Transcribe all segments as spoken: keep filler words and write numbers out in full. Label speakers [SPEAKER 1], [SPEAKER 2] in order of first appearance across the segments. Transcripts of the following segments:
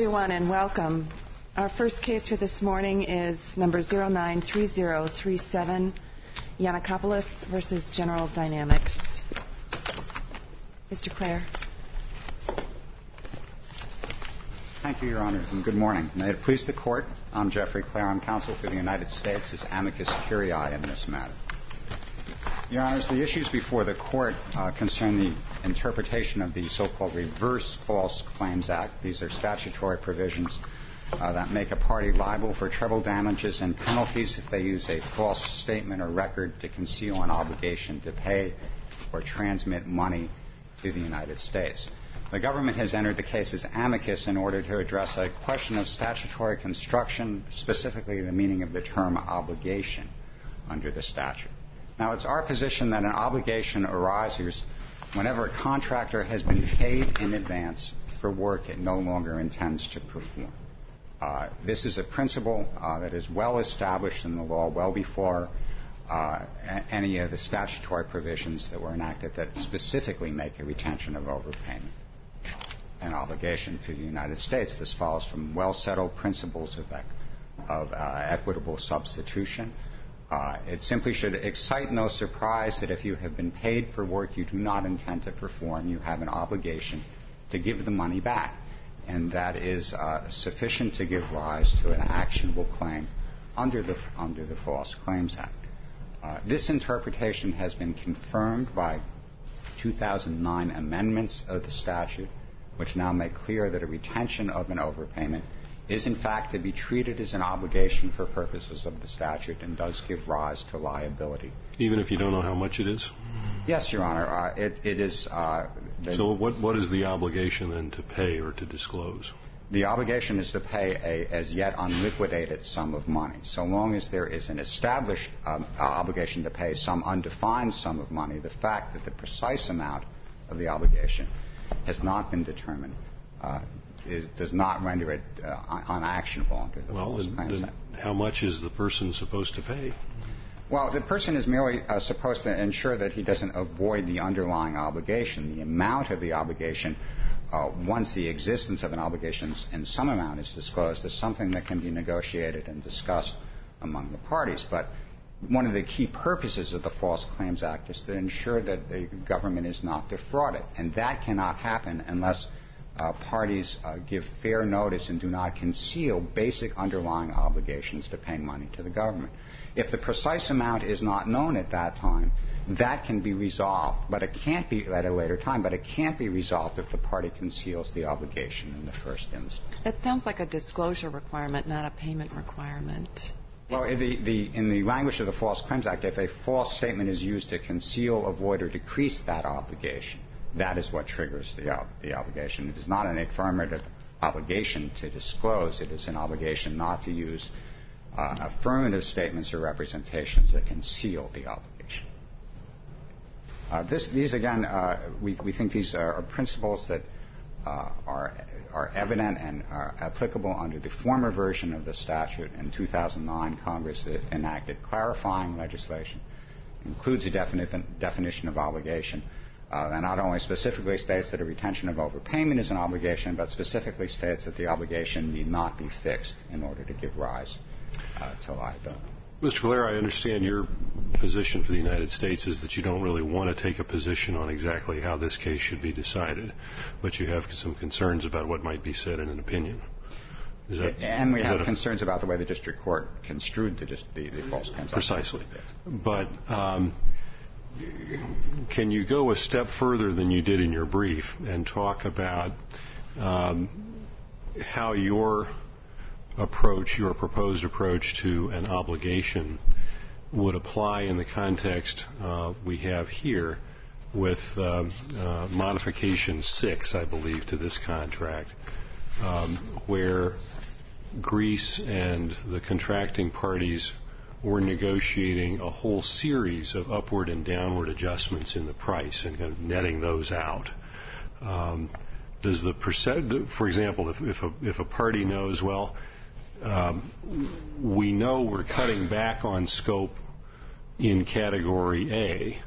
[SPEAKER 1] everyone, and welcome. Our first case for this morning is number zero nine three zero three seven, Yanakopoulos versus General Dynamics. Mister Clare.
[SPEAKER 2] Thank you, Your Honor, and good morning. May it please the Court, I'm Jeffrey Clare. I'm counsel for the United States as amicus curiae in this matter. Your Honors, the issues before the Court uh, concern the interpretation of the so-called Reverse False Claims Act. These are statutory provisions uh, that make a party liable for treble damages and penalties if they use a false statement or record to conceal an obligation to pay or transmit money to the United States. The government has entered the case as amicus in order to address a question of statutory construction, specifically the meaning of the term obligation under the statute. Now, it's our position that an obligation arises whenever a contractor has been paid in advance for work it no longer intends to perform. Uh, this is a principle uh, that is well established in the law well before uh, a- any of the statutory provisions that were enacted that specifically make a retention of overpayment an obligation to the United States. This follows from well-settled principles of, ec- of uh, equitable substitution. Uh, it simply should excite no surprise that if you have been paid for work you do not intend to perform, you have an obligation to give the money back. And that is uh, sufficient to give rise to an actionable claim under the, under the False Claims Act. Uh, this interpretation has been confirmed by two thousand nine amendments of the statute, which now make clear that a retention of an overpayment is in fact to be treated as an obligation for purposes of the statute and does give rise to liability.
[SPEAKER 3] Even if you don't know how much it is?
[SPEAKER 2] Yes, Your Honor. Uh, it, it is... Uh,
[SPEAKER 3] so what, what is the obligation then to pay or to disclose?
[SPEAKER 2] The obligation is to pay a as yet unliquidated sum of money. So long as there is an established um, obligation to pay some undefined sum of money, the fact that the precise amount of the obligation has not been determined uh, is, does not render it uh, unactionable under the
[SPEAKER 3] well,
[SPEAKER 2] False Claims Act.
[SPEAKER 3] How much is the person supposed to pay?
[SPEAKER 2] Well, the person is merely uh, supposed to ensure that he doesn't avoid the underlying obligation. The amount of the obligation, uh, once the existence of an obligation in some amount is disclosed, is something that can be negotiated and discussed among the parties. But one of the key purposes of the False Claims Act is to ensure that the government is not defrauded. And that cannot happen unless uh, parties uh, give fair notice and do not conceal basic underlying obligations to pay money to the government. If the precise amount is not known at that time, that can be resolved, but it can't be at a later time, but it can't be resolved if the party conceals the obligation in the first instance.
[SPEAKER 1] That sounds like a disclosure requirement, not a payment requirement.
[SPEAKER 2] Well, the, the, in the language of the False Claims Act, if a false statement is used to conceal, avoid, or decrease that obligation, that is what triggers the, ob- the obligation. It is not an affirmative obligation to disclose. It is an obligation not to use uh, affirmative statements or representations that conceal the obligation. Uh, this, these, again, uh, we, we think these are, are principles that uh, are are evident and are applicable under the former version of the statute. In two thousand nine, Congress enacted clarifying legislation, includes a defini- definition of obligation, uh, and not only specifically states that a retention of overpayment is an obligation, but specifically states that the obligation need not be fixed in order to give rise uh, to liability.
[SPEAKER 3] Mister Clare, I understand your position for the United States is that you don't really want to take a position on exactly how this case should be decided, but you have some concerns about what might be said in an opinion. Is that,
[SPEAKER 2] and we
[SPEAKER 3] is
[SPEAKER 2] have
[SPEAKER 3] that
[SPEAKER 2] concerns about the way the district court construed the, the, the False Claims Act.
[SPEAKER 3] Precisely. But um, can you go a step further than you did in your brief and talk about um, how your approach, your proposed approach to an obligation would apply in the context uh, we have here with uh, uh, modification six, I believe, to this contract, um, where Greece and the contracting parties were negotiating a whole series of upward and downward adjustments in the price and kind of netting those out. Um, does the percent, for example, if, if, a, if a party knows, well, Um, we know we're cutting back on scope in Category A,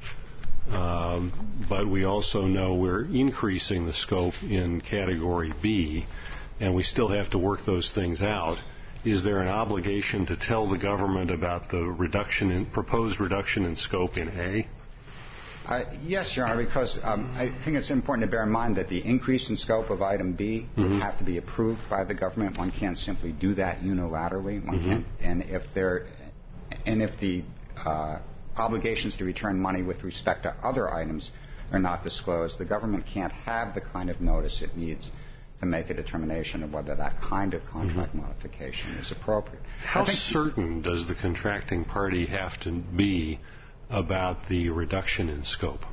[SPEAKER 3] um, but we also know we're increasing the scope in Category B, and we still have to work those things out, is there an obligation to tell the government about the reduction in, proposed reduction in scope in A?
[SPEAKER 2] Uh, yes, Your Honor, because um, I think it's important to bear in mind that the increase in scope of item B would mm-hmm. have to be approved by the government. One can't simply do that unilaterally. One mm-hmm. can't, and if there, and if the uh, obligations to return money with respect to other items are not disclosed, the government can't have the kind of notice it needs to make a determination of whether that kind of contract mm-hmm. modification is appropriate.
[SPEAKER 3] How certain does the contracting party have to be about the reduction in scope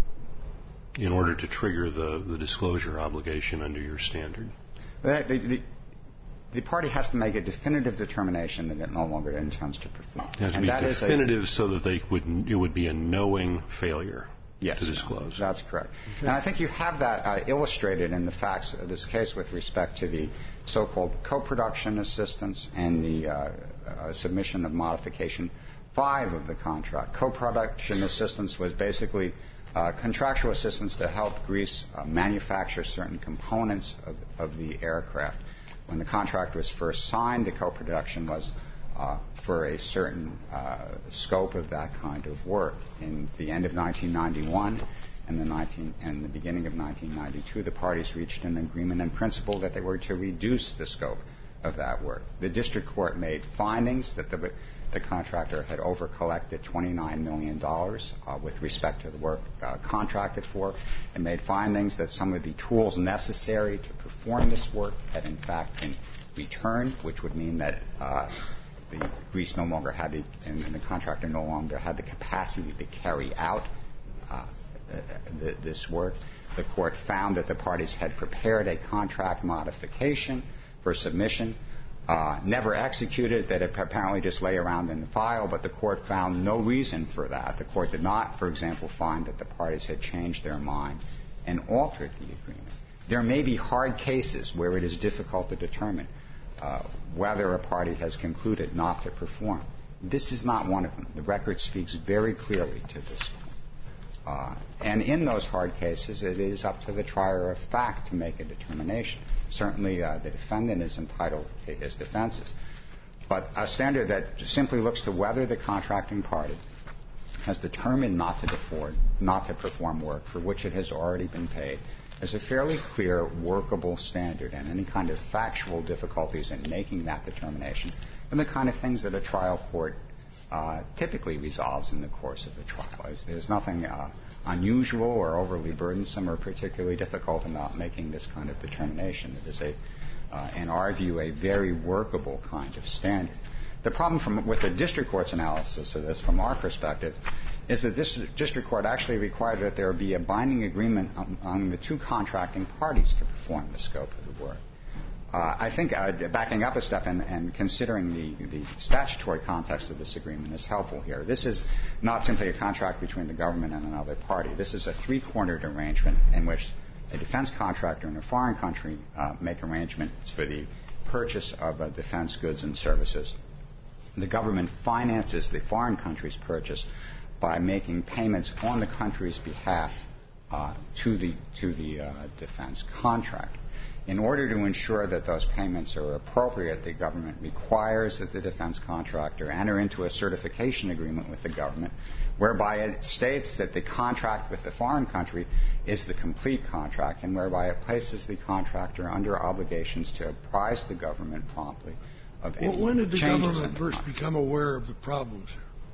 [SPEAKER 3] in order to trigger the, the disclosure obligation under your standard?
[SPEAKER 2] The, the, the party has to make a definitive determination that it no longer intends to perform.
[SPEAKER 3] It has to and be that definitive is a, so that they would, it would be a knowing failure
[SPEAKER 2] yes,
[SPEAKER 3] to disclose.
[SPEAKER 2] No, that's correct. Okay. And I think you have that uh, illustrated in the facts of this case with respect to the so-called co-production assistance and the uh, uh, submission of modification five of the contract. Co-production assistance was basically uh, contractual assistance to help Greece uh, manufacture certain components of, of the aircraft. When the contract was first signed, the co-production was uh, for a certain uh, scope of that kind of work. In the end of nineteen ninety-one and the, nineteen, and the beginning of nineteen ninety-two, the parties reached an agreement in principle that they were to reduce the scope of that work. The district court made findings that the The contractor had over-collected twenty-nine million dollars uh, with respect to the work uh, contracted for, and made findings that some of the tools necessary to perform this work had in fact been returned, which would mean that uh, the Greece no longer had the, and, and the contractor no longer had the capacity to carry out uh, the, this work. The court found that the parties had prepared a contract modification for submission, Uh, never executed, that it apparently just lay around in the file, but the court found no reason for that. The court did not, for example, find that the parties had changed their mind and altered the agreement. There may be hard cases where it is difficult to determine uh, whether a party has concluded not to perform. This is not one of them. The record speaks very clearly to this point. Uh, and in those hard cases, it is up to the trier of fact to make a determination. Certainly, uh, the defendant is entitled to his defenses. But a standard that simply looks to whether the contracting party has determined not to default, not to perform work for which it has already been paid is a fairly clear, workable standard, and any kind of factual difficulties in making that determination and the kind of things that a trial court uh, typically resolves in the course of a trial. There's nothing uh, unusual or overly burdensome or particularly difficult about making this kind of determination. It is, a, uh, in our view, a very workable kind of standard. The problem from, with the district court's analysis of this, from our perspective, is that this district court actually required that there be a binding agreement among the two contracting parties to perform the scope of the work. Uh, I think uh, backing up a step and, and considering the, the statutory context of this agreement is helpful here. This is not simply a contract between the government and another party. This is a three-cornered arrangement in which a defense contractor in a foreign country uh, make arrangements for the purchase of uh, defense goods and services. The government finances the foreign country's purchase by making payments on the country's behalf uh, to the, to the uh, defense contractor. In order to ensure that those payments are appropriate, the government requires that the defense contractor enter into a certification agreement with the government whereby it states that the contract with the foreign country is the complete contract and whereby it places the contractor under obligations to apprise the government promptly of any changes.
[SPEAKER 4] Well, when did the government first become aware of the problems?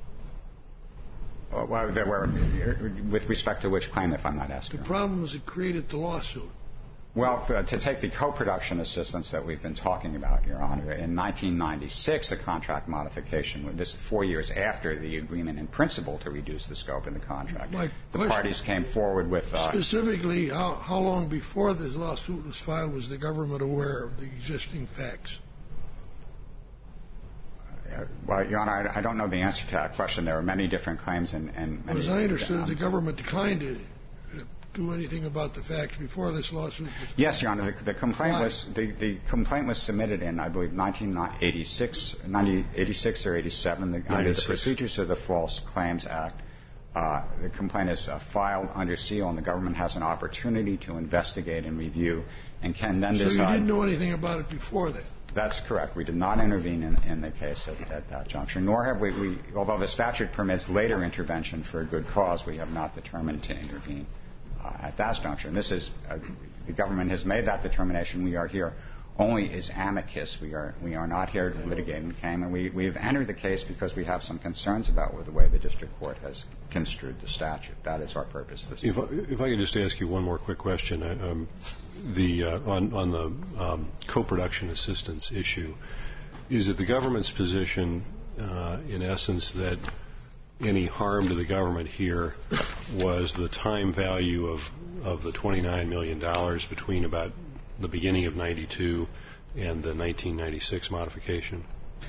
[SPEAKER 2] Uh, well, there were, with respect to which claim, if I'm not asking?
[SPEAKER 4] The problems that created the lawsuit.
[SPEAKER 2] Well, uh, to take the co-production assistance that we've been talking about, Your Honor, in nineteen ninety-six, a contract modification, this four years after the agreement in principle to reduce the scope of the contract,
[SPEAKER 4] My
[SPEAKER 2] the parties came forward with... Uh,
[SPEAKER 4] specifically, how, how long before this lawsuit was filed was the government aware of the existing facts?
[SPEAKER 2] Uh, well, Your Honor, I, I don't know the answer to that question. There are many different claims and... and
[SPEAKER 4] well, as I understood, um, the government declined to do anything about the facts before this lawsuit was filed.
[SPEAKER 2] Yes, Your Honor. The, the complaint Why? was the, the complaint was submitted in, I believe, nineteen eighty-six, nineteen eighty-six or eighty-seven. The, under the Procedures of the False Claims Act, uh, the complaint is uh, filed under seal, and the government has an opportunity to investigate and review and can then
[SPEAKER 4] so
[SPEAKER 2] decide.
[SPEAKER 4] So you didn't know anything about it before that?
[SPEAKER 2] That's correct. We did not intervene in, in the case at, at that juncture, nor have we, we, although the statute permits later intervention for a good cause, we have not determined to intervene uh, at that juncture. And this is, uh, the government has made that determination. We are here only as amicus. We are, we are not here to litigate the claim, and we, we have entered the case because we have some concerns about the way the district court has construed the statute. That is our purpose this
[SPEAKER 3] if I, if I could just ask you one more quick question. Um, the, uh, on, on the um, co-production assistance issue, is it the government's position, uh, in essence, that any harm to the government here was the time value of, of the twenty-nine million dollars between about the beginning of ninety-two and the nineteen ninety-six modification?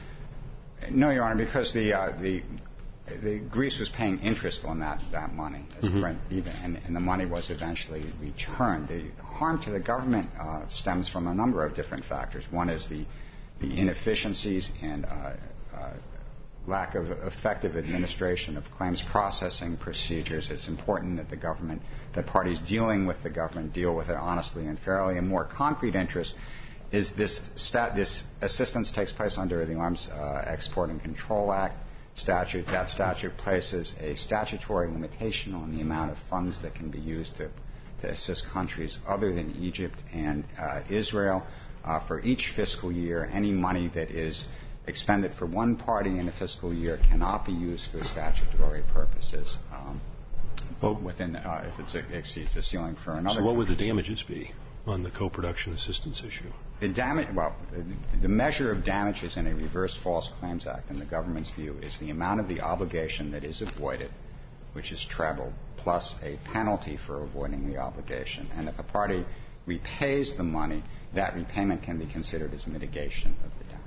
[SPEAKER 2] No, Your Honor, because the, uh, the, the Greece was paying interest on that, that money, as
[SPEAKER 3] mm-hmm.
[SPEAKER 2] Brent, even, and, and the money was eventually returned. The harm to the government uh, stems from a number of different factors. One is the, the inefficiencies and uh, uh, lack of effective administration of claims processing procedures. It's important that the government, that parties dealing with the government deal with it honestly and fairly. A more concrete interest is this, stat, this assistance takes place under the Arms uh, Export and Control Act statute. That statute places a statutory limitation on the amount of funds that can be used to, to assist countries other than Egypt and uh, Israel. Uh, for each fiscal year, any money that is expended for one party in a fiscal year cannot be used for statutory purposes um, well, within uh, if it's, it exceeds the ceiling for another.
[SPEAKER 3] So what would the
[SPEAKER 2] country.
[SPEAKER 3] damages be on the co-production assistance issue?
[SPEAKER 2] The damage, well, the measure of damages in a reverse false claims act, in the government's view, is the amount of the obligation that is avoided, which is treble, plus a penalty for avoiding the obligation. And if a party repays the money, that repayment can be considered as mitigation of the damages.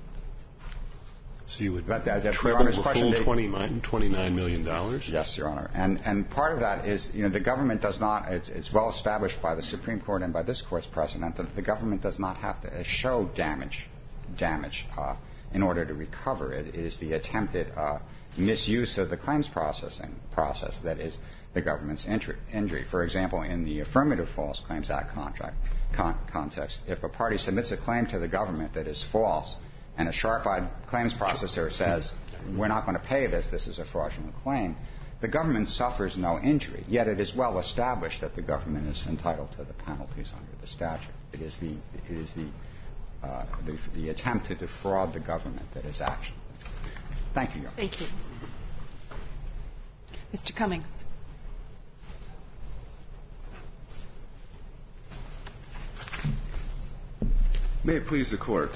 [SPEAKER 3] So you would
[SPEAKER 2] but, uh,
[SPEAKER 3] treble the full twenty-nine million dollars?
[SPEAKER 2] Yes, Your Honor. And, and part of that is, you know, the government does not, it's, it's well established by the Supreme Court and by this Court's precedent that the government does not have to show damage, damage uh, in order to recover it. It is the attempted uh, misuse of the claims processing process that is the government's injury. For example, in the Affirmative False Claims Act contract con- context, if a party submits a claim to the government that is false, and a sharp-eyed claims processor says, we're not going to pay this, this is a fraudulent claim, the government suffers no injury. Yet it is well established that the government is entitled to the penalties under the statute. It is the, it is the, uh, the, the attempt to defraud the government that is action. Thank you, Your Honor.
[SPEAKER 1] Thank you. Mister Cummings.
[SPEAKER 5] May it please the Court.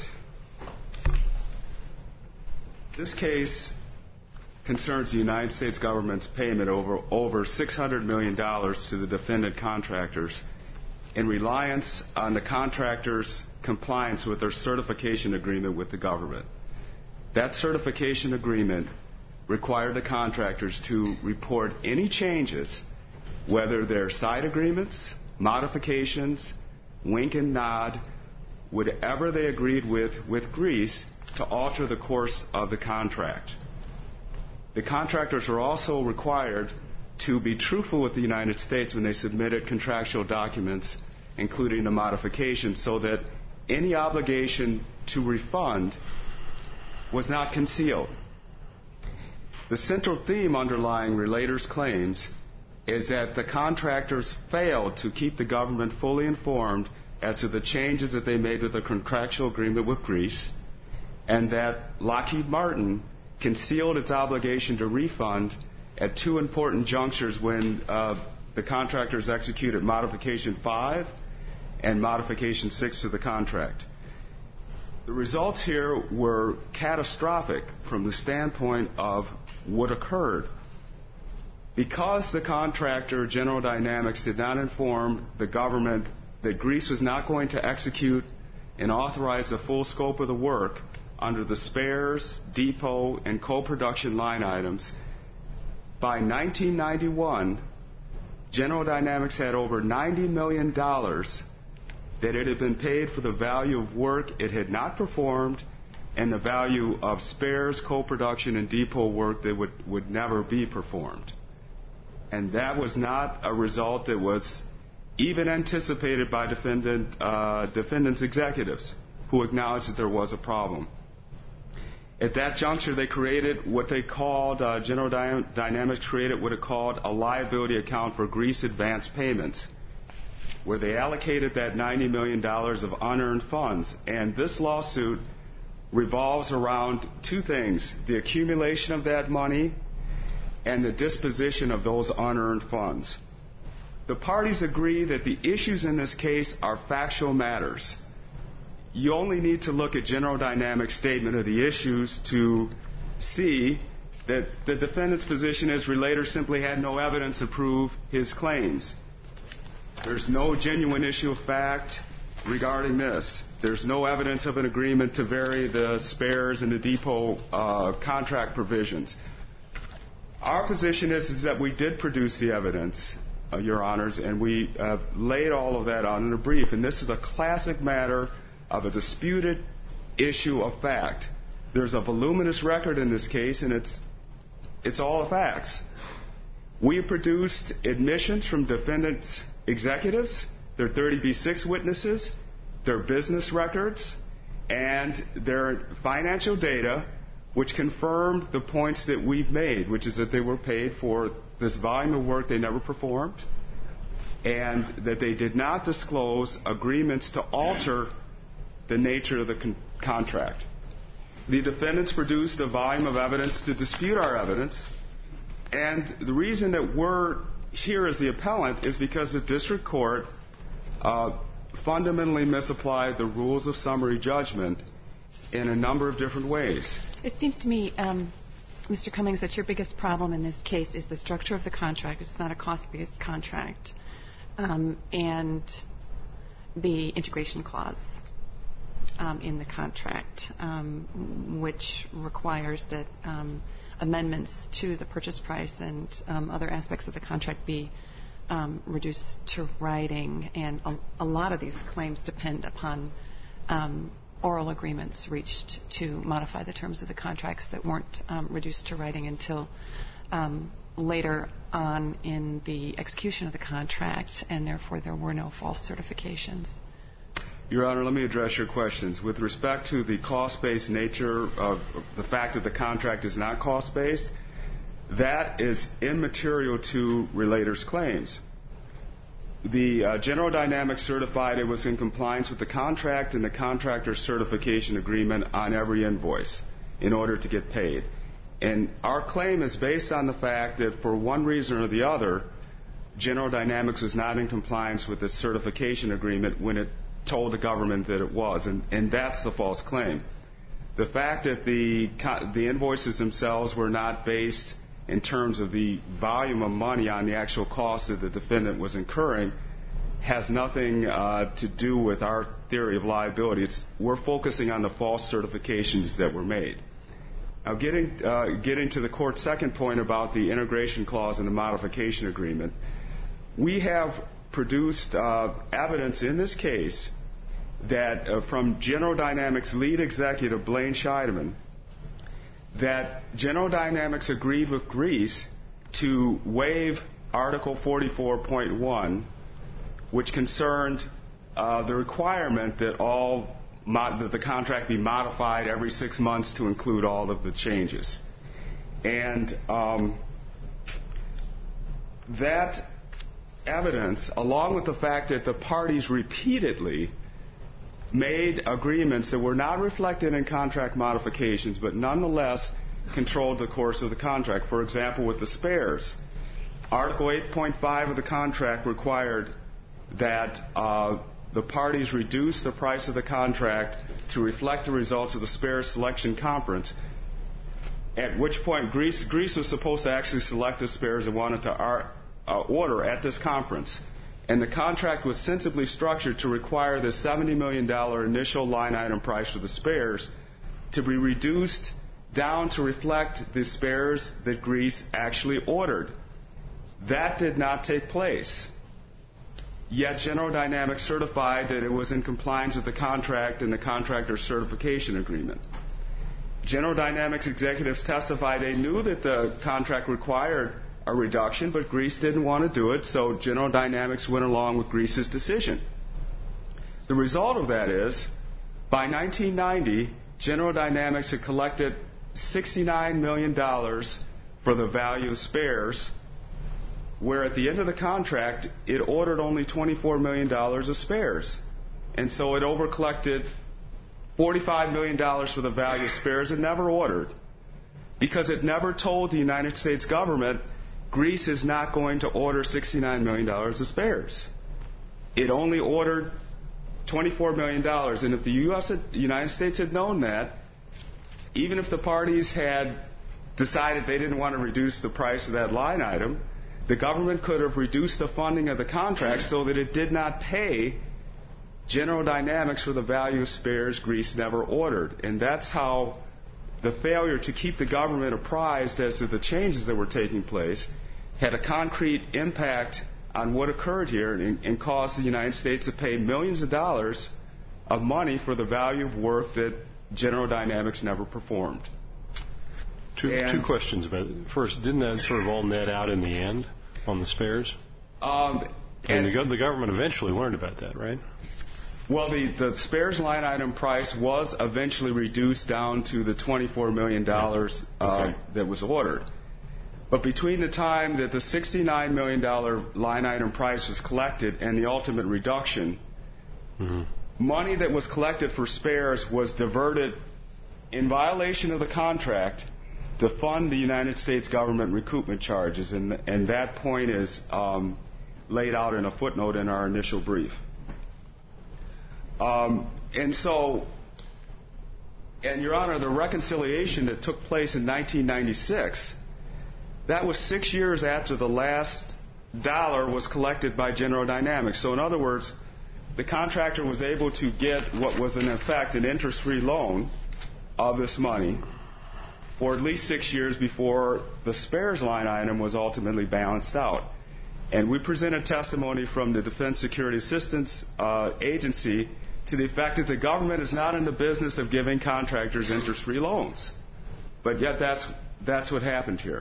[SPEAKER 5] This case concerns the United States government's payment over over six hundred million dollars to the defendant contractors in reliance on the contractors' compliance with their certification agreement with the government. That certification agreement required the contractors to report any changes, whether they're side agreements, modifications, wink and nod, whatever they agreed with with Greece, to alter the course of the contract. The contractors are also required to be truthful with the United States when they submitted contractual documents, including the modification, so that any obligation to refund was not concealed. The central theme underlying Relator's claims is that the contractors failed to keep the government fully informed as to the changes that they made with the contractual agreement with Greece, and that Lockheed Martin concealed its obligation to refund at two important junctures when uh, the contractors executed Modification five and Modification six to the contract. The results here were catastrophic from the standpoint of what occurred. Because the contractor, General Dynamics, did not inform the government that Greece was not going to execute and authorize the full scope of the work under the spares, depot, and co-production line items, by nineteen ninety-one, General Dynamics had over ninety million dollars that it had been paid for the value of work it had not performed and the value of spares, co-production, and depot work that would, would never be performed. And that was not a result that was even anticipated by defendant, uh, defendant's executives, who acknowledged that there was a problem. At that juncture, they created what they called, uh, General Dy- Dynamics created what it called a liability account for grease advance payments, where they allocated that ninety million dollars of unearned funds. And this lawsuit revolves around two things: the accumulation of that money and the disposition of those unearned funds. The parties agree that the issues in this case are factual matters. You only need to look at General Dynamics' statement of the issues to see that the defendant's position is Relator simply had no evidence to prove his claims. There's no genuine issue of fact regarding this. There's no evidence of an agreement to vary the spares and the depot uh, contract provisions. Our position is, is that we did produce the evidence, uh, Your Honors, and we uh, laid all of that out in a brief. And this is a classic matter of a disputed issue of fact. There's a voluminous record in this case, and it's it's all the facts. We produced admissions from defendants' executives, their thirty B six witnesses, their business records, and their financial data, which confirmed the points that we've made, which is that they were paid for this volume of work they never performed, and that they did not disclose agreements to alter the nature of the con- contract. The defendants produced a volume of evidence to dispute our evidence, and the reason that we're here as the appellant is because the district court uh, fundamentally misapplied the rules of summary judgment in a number of different ways.
[SPEAKER 1] It seems to me, um, Mister Cummings, that your biggest problem in this case is the structure of the contract. It's not a cost-based contract. Um, and the integration clause um, in the contract, um, which requires that um, amendments to the purchase price and um, other aspects of the contract be um, reduced to writing. And a, a lot of these claims depend upon um, oral agreements reached to modify the terms of the contracts that weren't um, reduced to writing until um, later on in the execution of the contract, and therefore there were no false certifications.
[SPEAKER 5] Your Honor, let me address your questions. With respect to the cost-based nature of the fact that the contract is not cost-based, that is immaterial to Relator's claims. The uh, General Dynamics certified it was in compliance with the contract and the contractor's certification agreement on every invoice in order to get paid. And our claim is based on the fact that for one reason or the other, General Dynamics was not in compliance with its certification agreement when it told the government that it was, and, and that's the false claim. The fact that the, the invoices themselves were not based in terms of the volume of money on the actual cost that the defendant was incurring has nothing uh, to do with our theory of liability. It's, we're focusing on the false certifications that were made. Now, getting, uh, getting to the court's second point about the integration clause and the modification agreement, we have produced uh, evidence in this case that uh, from General Dynamics' lead executive, Blaine Scheidemann, that General Dynamics agreed with Greece to waive Article forty-four point one, which concerned uh, the requirement that all mod- that the contract be modified every six months to include all of the changes. And um, that evidence, along with the fact that the parties repeatedly made agreements that were not reflected in contract modifications, but nonetheless controlled the course of the contract. For example, with the spares, Article eight point five of the contract required that uh, the parties reduce the price of the contract to reflect the results of the spares selection conference, at which point Greece, Greece was supposed to actually select the spares and wanted to ar- uh, order at this conference. And the contract was sensibly structured to require the seventy million dollars initial line item price for the spares to be reduced down to reflect the spares that Greece actually ordered. That did not take place. Yet General Dynamics certified that it was in compliance with the contract and the contractor's certification agreement. General Dynamics executives testified they knew that the contract required a reduction, but Greece didn't want to do it, so General Dynamics went along with Greece's decision. The result of that is, by nineteen ninety, General Dynamics had collected sixty-nine million dollars for the value of spares, where at the end of the contract, it ordered only twenty-four million dollars of spares. And so it overcollected forty-five million dollars for the value of spares it never ordered, because it never told the United States government Greece is not going to order sixty-nine million dollars of spares. It only ordered twenty-four million dollars. And if the U S had, the United States had known that, even if the parties had decided they didn't want to reduce the price of that line item, the government could have reduced the funding of the contract so that it did not pay General Dynamics for the value of spares Greece never ordered. And that's how the failure to keep the government apprised as to the changes that were taking place had a concrete impact on what occurred here and, and caused the United States to pay millions of dollars of money for the value of work that General Dynamics never performed.
[SPEAKER 3] Two, two questions about it. First, didn't that sort of all net out in the end on the spares?
[SPEAKER 5] Um,
[SPEAKER 3] and the, the government eventually learned about that, right?
[SPEAKER 5] Well, the, the spares line item price was eventually reduced down to the twenty-four million dollars uh, okay. that was ordered. But between the time that the sixty-nine million dollars line item price was collected and the ultimate reduction, mm-hmm. money that was collected for spares was diverted in violation of the contract to fund the United States government recoupment charges. And, and that point is um, laid out in a footnote in our initial brief. Um, and so, and Your Honor, the reconciliation that took place in nineteen ninety-six, that was six years after the last dollar was collected by General Dynamics. So in other words, the contractor was able to get what was in effect an interest-free loan of this money for at least six years before the spares line item was ultimately balanced out. And we presented testimony from the Defense Security Assistance uh, Agency to the effect that the government is not in the business of giving contractors interest-free loans. But yet that's, that's what happened here.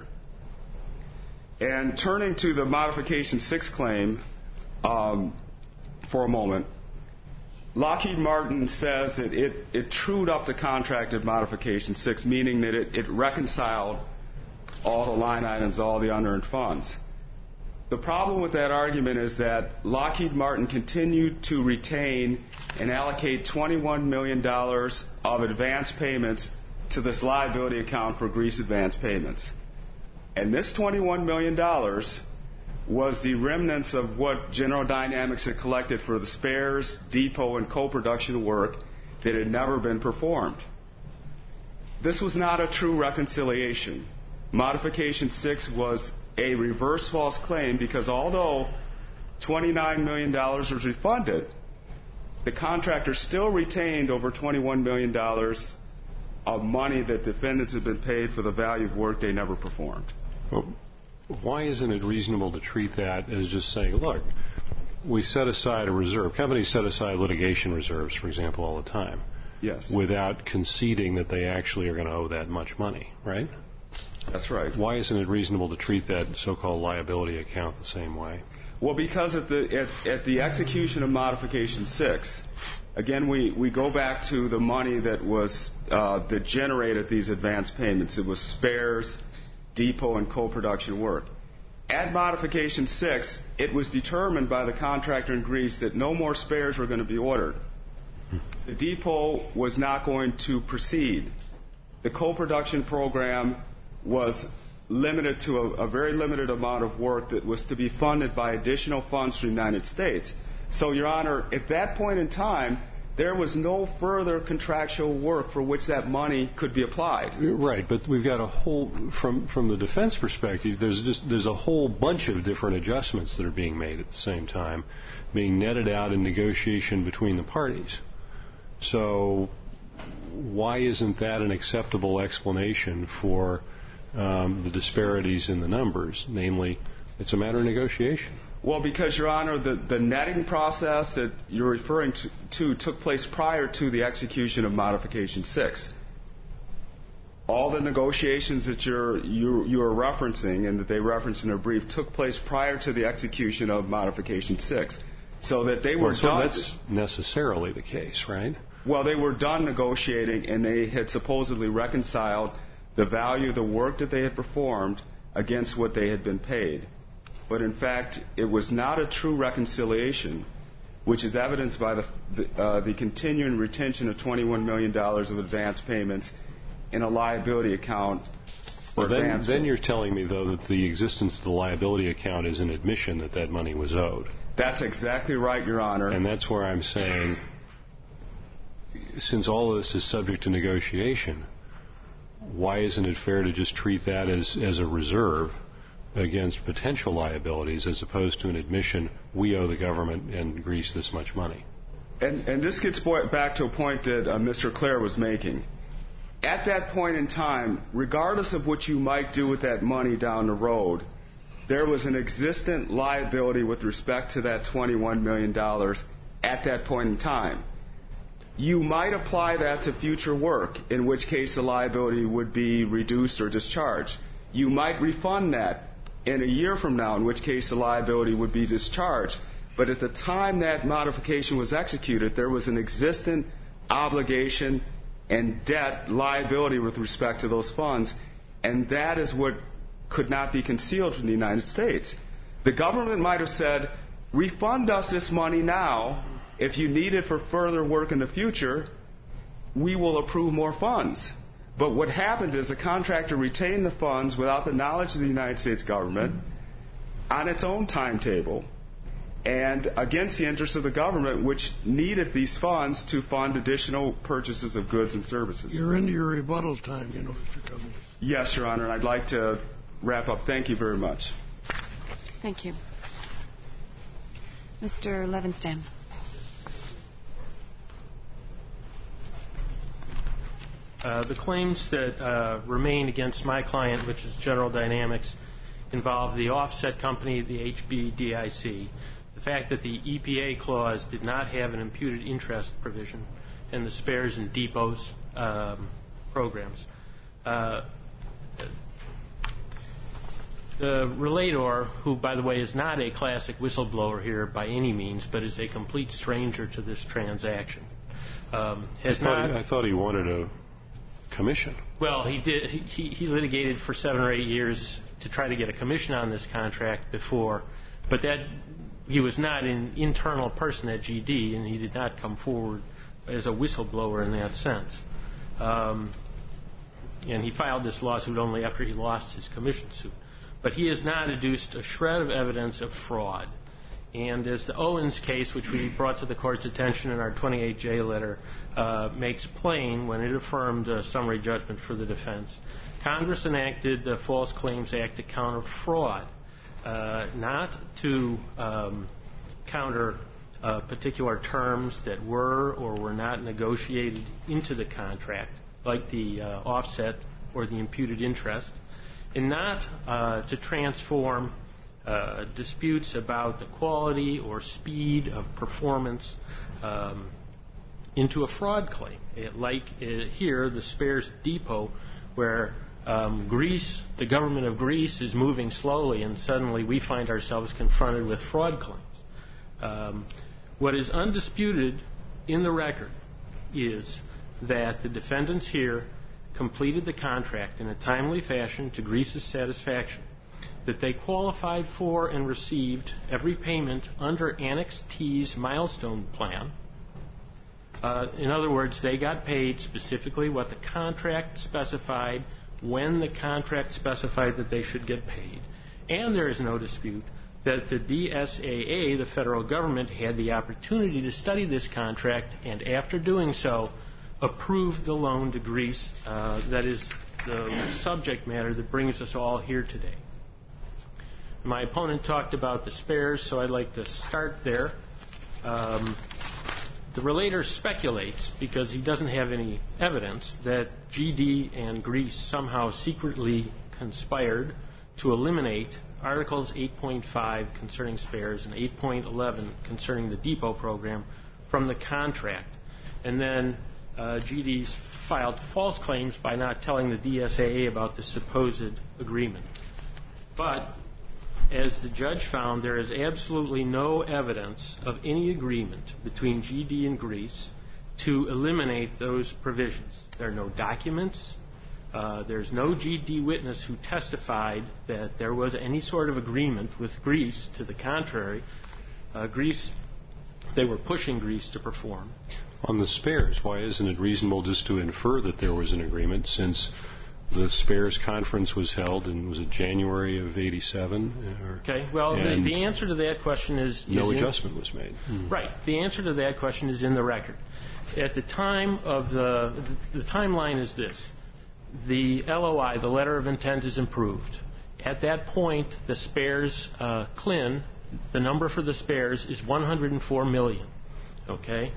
[SPEAKER 5] And turning to the Modification six claim um, for a moment, Lockheed Martin says that it, it trued up the contract of Modification six, meaning that it, it reconciled all the line items, all the unearned funds. The problem with that argument is that Lockheed Martin continued to retain and allocate twenty-one million dollars of advance payments to this liability account for Greece advance payments. And this twenty-one million dollars was the remnants of what General Dynamics had collected for the spares, depot, and co-production work that had never been performed. This was not a true reconciliation. Modification six was a reverse false claim because although twenty-nine million dollars was refunded, the contractor still retained over twenty-one million dollars of money that defendants had been paid for the value of work they never performed.
[SPEAKER 3] Well, why isn't it reasonable to treat that as just saying, look, we set aside a reserve. Companies set aside litigation reserves, for example, all the time.
[SPEAKER 5] Yes.
[SPEAKER 3] Without conceding that they actually are going to owe that much money, right?
[SPEAKER 5] That's right.
[SPEAKER 3] Why isn't it reasonable to treat that so-called liability account the same way?
[SPEAKER 5] Well, because at the, at, at the execution of Modification six, again, we, we go back to the money that was uh, that generated these advance payments. It was spares, depot, and co-production work. At Modification six, it was determined by the contractor in Greece that no more spares were going to be ordered. The depot was not going to proceed. The co-production program was limited to a, a very limited amount of work that was to be funded by additional funds from the United States. So, Your Honor, at that point in time, there was no further contractual work for which that money could be applied.
[SPEAKER 3] Right, but we've got a whole, from from the defense perspective, there's just there's a whole bunch of different adjustments that are being made at the same time, being netted out in negotiation between the parties. So why isn't that an acceptable explanation for um, the disparities in the numbers? Namely, it's a matter of negotiation.
[SPEAKER 5] Well, because, Your Honor, the, the netting process that you're referring to, to took place prior to the execution of Modification six. all the negotiations that you're, you, you are referencing and that they referenced in their brief took place prior to the execution of Modification six. So that they were
[SPEAKER 3] well, so
[SPEAKER 5] done.
[SPEAKER 3] That's necessarily the case, right?
[SPEAKER 5] Well, they were done negotiating, and they had supposedly reconciled the value of the work that they had performed against what they had been paid. But in fact, it was not a true reconciliation, which is evidenced by the, the, uh, the continuing retention of twenty-one million dollars of advance payments in a liability account.
[SPEAKER 3] Well, then, then you're telling me, though, that the existence of the liability account is an admission that that money was owed.
[SPEAKER 5] That's exactly right, Your Honor.
[SPEAKER 3] And that's where I'm saying, since all of this is subject to negotiation, why isn't it fair to just treat that as, as a reserve against potential liabilities as opposed to an admission, we owe the government and Greece this much money?
[SPEAKER 5] And, and this gets back to a point that uh, Mister Clare was making. At that point in time, regardless of what you might do with that money down the road, there was an existent liability with respect to that twenty-one million dollars at that point in time. You might apply that to future work, in which case the liability would be reduced or discharged. You might refund that in a year from now, in which case the liability would be discharged. But at the time that modification was executed, there was an existent obligation and debt liability with respect to those funds, and that is what could not be concealed from the United States. The government might have said, refund us this money now. If you need it for further work in the future, we will approve more funds. But what happened is the contractor retained the funds without the knowledge of the United States government on its own timetable and against the interests of the government, which needed these funds to fund additional purchases of goods and services.
[SPEAKER 4] You're into your rebuttal time, you know, Mister Cummings.
[SPEAKER 5] Yes, Your Honor, and I'd like to wrap up. Thank you very much.
[SPEAKER 1] Thank you. Mister Levenstam.
[SPEAKER 6] Uh, the claims that uh, remain against my client, which is General Dynamics, involve the offset company, the H B D I C, the fact that the E P A clause did not have an imputed interest provision, and the spares and depots um, programs. Uh, the relator, who, by the way, is not a classic whistleblower here by any means, but is a complete stranger to this transaction, um, has
[SPEAKER 3] I thought,
[SPEAKER 6] not...
[SPEAKER 3] He, I thought he wanted a commission.
[SPEAKER 6] Well, he did. He, he litigated for seven or eight years to try to get a commission on this contract before, but that he was not an internal person at G D, and he did not come forward as a whistleblower in that sense. Um, and he filed this lawsuit only after he lost his commission suit. But he has not adduced a shred of evidence of fraud. And as the Owens case, which we brought to the Court's attention in our twenty-eight J letter, uh, makes plain when it affirmed a summary judgment for the defense, Congress enacted the False Claims Act to counter fraud, uh, not to um, counter uh, particular terms that were or were not negotiated into the contract, like the uh, offset or the imputed interest, and not uh, to transform uh, disputes about the quality or speed of performance um, into a fraud claim, it, like uh, here, the spares depot, where um, Greece, the government of Greece, is moving slowly, and suddenly we find ourselves confronted with fraud claims. Um, what is undisputed in the record is that the defendants here completed the contract in a timely fashion to Greece's satisfaction, that they qualified for and received every payment under Annex T's milestone plan. Uh, in other words, they got paid specifically what the contract specified when the contract specified that they should get paid. And there is no dispute that the D S A A, the federal government, had the opportunity to study this contract, and after doing so, approved the loan to Greece. Uh, that is the subject matter that brings us all here today. My opponent talked about the spares, so I'd like to start there. Um, the relator speculates, because he doesn't have any evidence, that G D and Greece somehow secretly conspired to eliminate Articles eight point five concerning spares and eight point eleven concerning the depot program from the contract, and then uh, G D's filed false claims by not telling the D S A A about the supposed agreement. But as the judge found, there is absolutely no evidence of any agreement between G D and Greece to eliminate those provisions. There are no documents. Uh, there's no G D witness who testified that there was any sort of agreement with Greece. To the contrary, uh, Greece, they were pushing Greece to perform.
[SPEAKER 3] On the spares, why isn't it reasonable just to infer that there was an agreement, since the spares conference was held in, was it January of eighty-seven? Or,
[SPEAKER 6] okay, well, the, the answer to that question is...
[SPEAKER 3] No
[SPEAKER 6] is
[SPEAKER 3] adjustment
[SPEAKER 6] in,
[SPEAKER 3] was made.
[SPEAKER 6] Mm. Right. The answer to that question is in the record. At the time of the... The, the timeline is this. The L O I, the letter of intent, is improved. At that point, the spares, uh, C L I N, the number for the spares is one hundred four million dollars. Okay?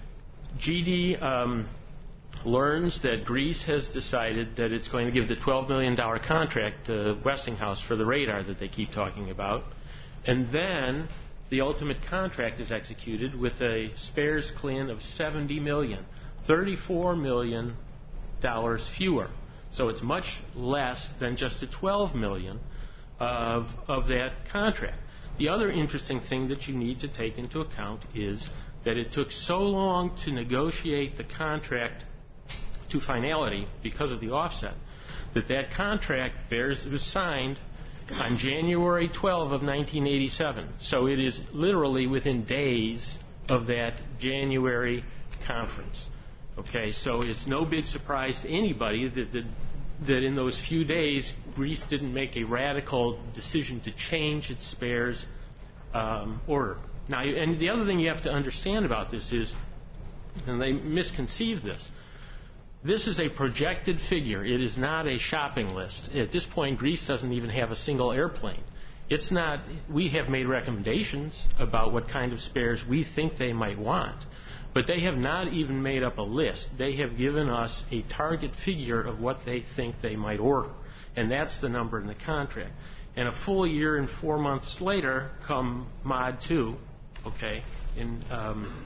[SPEAKER 6] G D um, learns that Greece has decided that it's going to give the twelve million dollars contract to Westinghouse for the radar that they keep talking about. And then the ultimate contract is executed with a spares C L I N of seventy million dollars, thirty-four million dollars fewer. So it's much less than just the twelve million dollars of, of that contract. The other interesting thing that you need to take into account is that it took so long to negotiate the contract to finality because of the offset that that contract bears, was signed on January twelfth of nineteen eighty-seven. So it is literally within days of that January conference. Okay, so it's no big surprise to anybody that, that, that in those few days Greece didn't make a radical decision to change its spares um, order. Now, and the other thing you have to understand about this is, and they misconceive this, this is a projected figure. It is not a shopping list. At this point, Greece doesn't even have a single airplane. It's not, we have made recommendations about what kind of spares we think they might want, but they have not even made up a list. They have given us a target figure of what they think they might order, and that's the number in the contract. And a full year and four months later, come Mod two, okay, in um,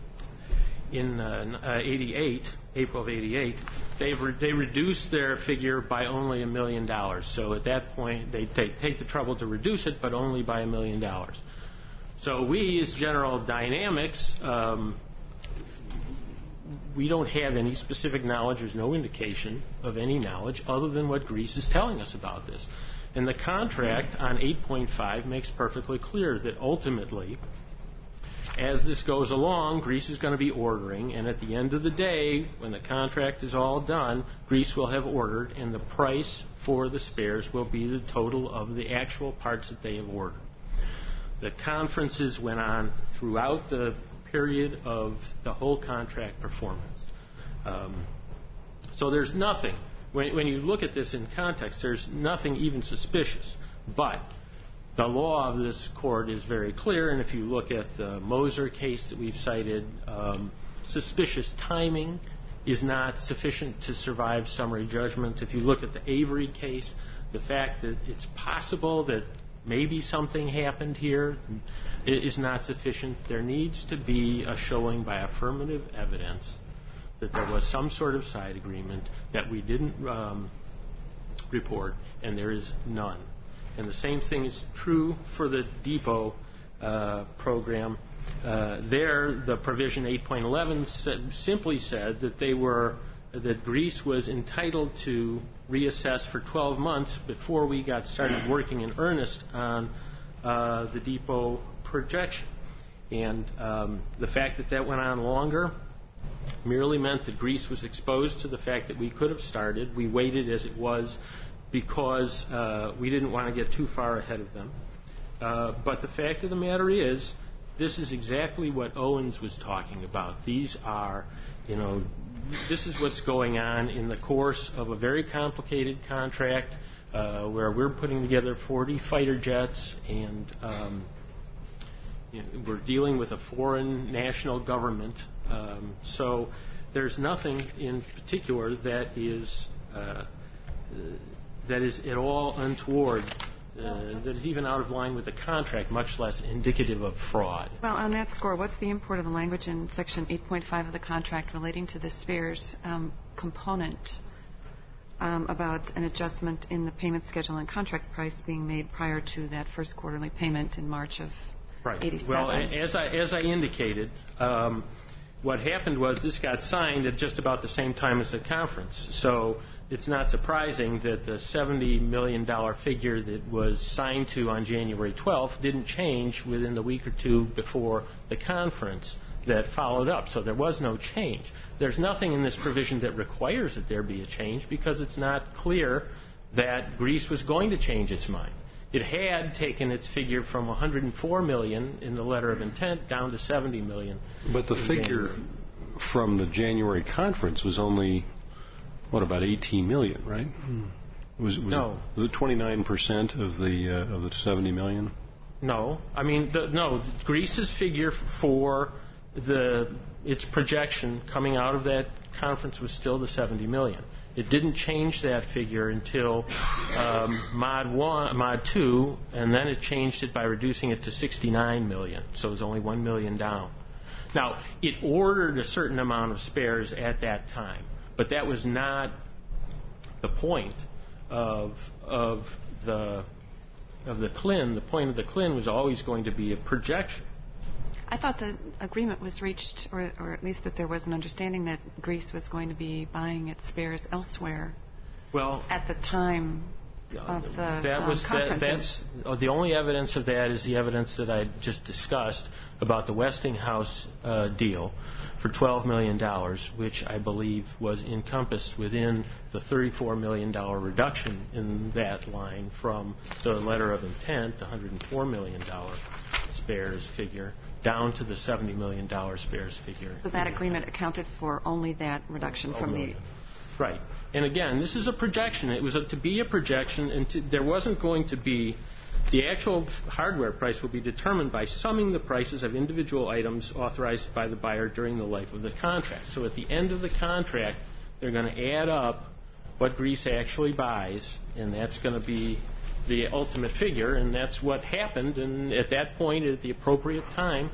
[SPEAKER 6] in uh, eighty-eight, April of eighty-eight, they re- they reduced their figure by only a million dollars. So at that point, they take take the trouble to reduce it, but only by a million dollars. So we, as General Dynamics, um, we don't have any specific knowledge. There's no indication of any knowledge other than what Greece is telling us about this. And the contract on eight point five makes perfectly clear that ultimately, as this goes along, Greece is going to be ordering, and at the end of the day, when the contract is all done, Greece will have ordered, and the price for the spares will be the total of the actual parts that they have ordered. The conferences went on throughout the period of the whole contract performance. Um, so there's nothing, when, when you look at this in context, there's nothing even suspicious. But the law of this court is very clear, and if you look at the Moser case that we've cited, um, suspicious timing is not sufficient to survive summary judgment. If you look at the Avery case, the fact that it's possible that maybe something happened here is not sufficient. There needs to be a showing by affirmative evidence that there was some sort of side agreement that we didn't um, report, and there is none. And the same thing is true for the depot uh, program. Uh, there, the provision eight point eleven said, simply said that they were that Greece was entitled to reassess for twelve months before we got started working in earnest on uh, the depot projection. And um, the fact that that went on longer merely meant that Greece was exposed to the fact that we could have started. We waited as it was because uh, we didn't want to get too far ahead of them. Uh, but the fact of the matter is, this is exactly what Owens was talking about. These are, you know, this is what's going on in the course of a very complicated contract uh, where we're putting together forty fighter jets, and um, you know, we're dealing with a foreign national government. Um, so there's nothing in particular that is uh, that is at all untoward uh, that is even out of line with the contract, much less indicative of fraud.
[SPEAKER 1] Well, on that score, what's the import of the language in Section eight point five of the contract relating to the spares um, component um, about an adjustment in the payment schedule and contract price being made prior to that first quarterly payment in March of
[SPEAKER 6] Right.
[SPEAKER 1] eighty-seven?
[SPEAKER 6] Well, as I, as I indicated, um, what happened was this got signed at just about the same time as the conference. So it's not surprising that the seventy million dollars figure that was signed to on January twelfth didn't change within the week or two before the conference that followed up. So there was no change. There's nothing in this provision that requires that there be a change because it's not clear that Greece was going to change its mind. It had taken its figure from one hundred four million dollars in the letter of intent down to seventy million dollars.
[SPEAKER 3] But the figure
[SPEAKER 6] January.
[SPEAKER 3] from the January conference was only, what, about eighteen million dollars, right? Was, was
[SPEAKER 6] No.
[SPEAKER 3] It, was it twenty-nine percent of the uh, of the seventy million dollars?
[SPEAKER 6] No. I mean, the, no, Greece's figure for the its projection coming out of that conference was still the seventy million dollars. It didn't change that figure until um, Mod one, Mod two, and then it changed it by reducing it to sixty-nine million dollars. So it was only one million dollars down. Now, it ordered a certain amount of spares at that time, but that was not the point of of the of the C L I N. The point of the C L I N was always going to be a projection.
[SPEAKER 1] I thought the agreement was reached, or, or at least that there was an understanding that Greece was going to be buying its spares elsewhere
[SPEAKER 6] Well,
[SPEAKER 1] at the time of the
[SPEAKER 6] that
[SPEAKER 1] um,
[SPEAKER 6] was that,
[SPEAKER 1] conference.
[SPEAKER 6] that's oh, the only evidence of that is the evidence that I just discussed about the Westinghouse uh, deal for twelve million dollars, which I believe was encompassed within the thirty-four million dollars reduction in that line from the letter of intent, the one hundred four million dollars spares figure, down to the seventy million dollars spares figure.
[SPEAKER 1] So that agreement accounted for only that reduction from the...
[SPEAKER 6] Right. And again, this is a projection. It was a, to be a projection, and to, there wasn't going to be... The actual hardware price will be determined by summing the prices of individual items authorized by the buyer during the life of the contract. So at the end of the contract, they're going to add up what Greece actually buys, and that's going to be the ultimate figure, and that's what happened. And at that point, at the appropriate time,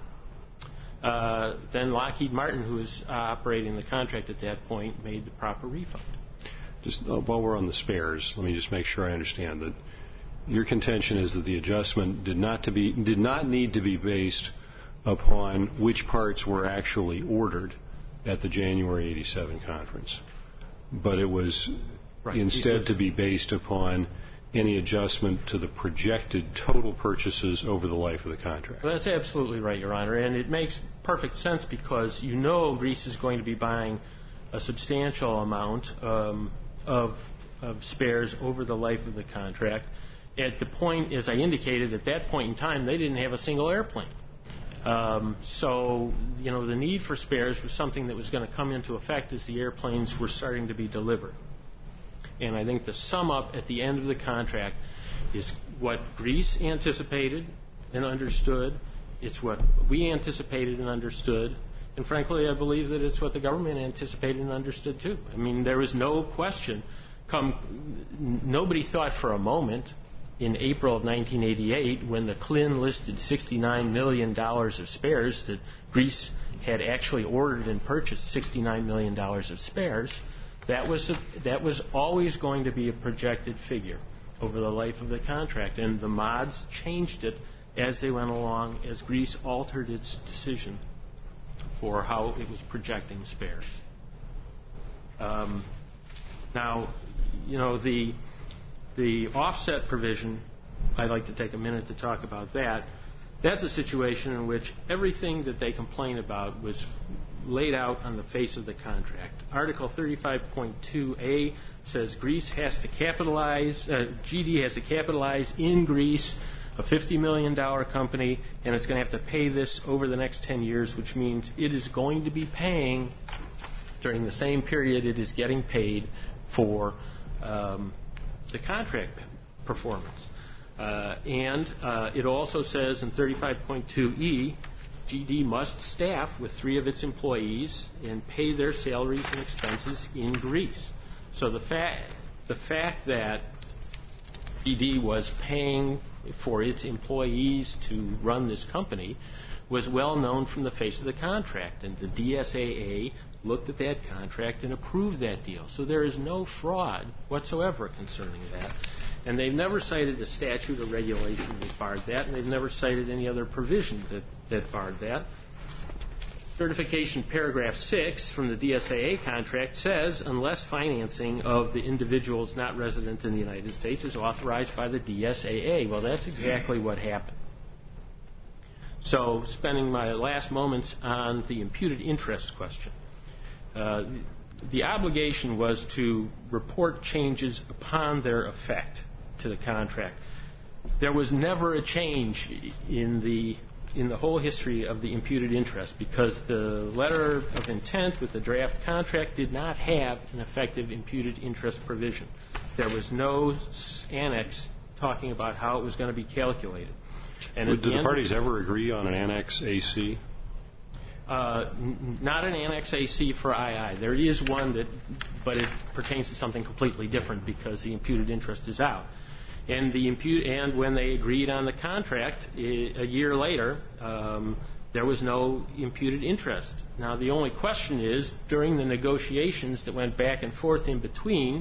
[SPEAKER 6] uh, then Lockheed Martin, who was uh, operating the contract at that point, made the proper refund.
[SPEAKER 3] Just uh, while we're on the spares, let me just make sure I understand that your contention is that the adjustment did not to be did not need to be based upon which parts were actually ordered at the January eighty-seven conference, but it was
[SPEAKER 6] Right.
[SPEAKER 3] instead
[SPEAKER 6] It was-
[SPEAKER 3] to be based upon any adjustment to the projected total purchases over the life of the contract.
[SPEAKER 6] Well, that's absolutely right, Your Honor, and it makes perfect sense because you know Greece is going to be buying a substantial amount um, of, of spares over the life of the contract. At the point, as I indicated, at that point in time, they didn't have a single airplane. Um, so, you know, the need for spares was something that was going to come into effect as the airplanes were starting to be delivered. And I think the sum up at the end of the contract is what Greece anticipated and understood. It's what we anticipated and understood. And frankly, I believe that it's what the government anticipated and understood, too. I mean, there was no question. Come, nobody thought for a moment in April of nineteen eighty-eight, when the C L I N listed sixty-nine million dollars of spares, that Greece had actually ordered and purchased sixty-nine million dollars of spares. That was a, that was always going to be a projected figure over the life of the contract, and the mods changed it as they went along, as Greece altered its decision for how it was projecting spares. Um, now, you know, the the offset provision, I'd like to take a minute to talk about that. That's a situation in which everything that they complain about was laid out on the face of the contract. Article thirty-five point two A says Greece has to capitalize, uh, G D has to capitalize in Greece a fifty million dollars company, and it's going to have to pay this over the next ten years, which means it is going to be paying during the same period it is getting paid for um, the contract performance. Uh, and uh, it also says in thirty-five point two E, G D must staff with three of its employees and pay their salaries and expenses in Greece. So the fact the fact that G D was paying for its employees to run this company was well known from the face of the contract, and the D S A A looked at that contract and approved that deal. So there is no fraud whatsoever concerning that. And they've never cited a statute or regulation that barred that, and they've never cited any other provision that, that barred that. Certification paragraph six from the D S A A contract says, unless financing of the individuals not resident in the United States is authorized by the D S A A. Well, that's exactly what happened. So, spending my last moments on the imputed interest question. Uh, the obligation was to report changes upon their effect to the contract. There was never a change in the in the whole history of the imputed interest because the letter of intent with the draft contract did not have an effective imputed interest provision. There was no annex talking about how it was going to be calculated. And
[SPEAKER 3] Did the,
[SPEAKER 6] the
[SPEAKER 3] parties ever agree on an Annex A C?
[SPEAKER 6] Uh, n- not an Annex A C for I I. There is one, that, but it pertains to something completely different because the imputed interest is out. And the impu- and when they agreed on the contract I- a year later, um, there was no imputed interest. Now, the only question is, during the negotiations that went back and forth in between,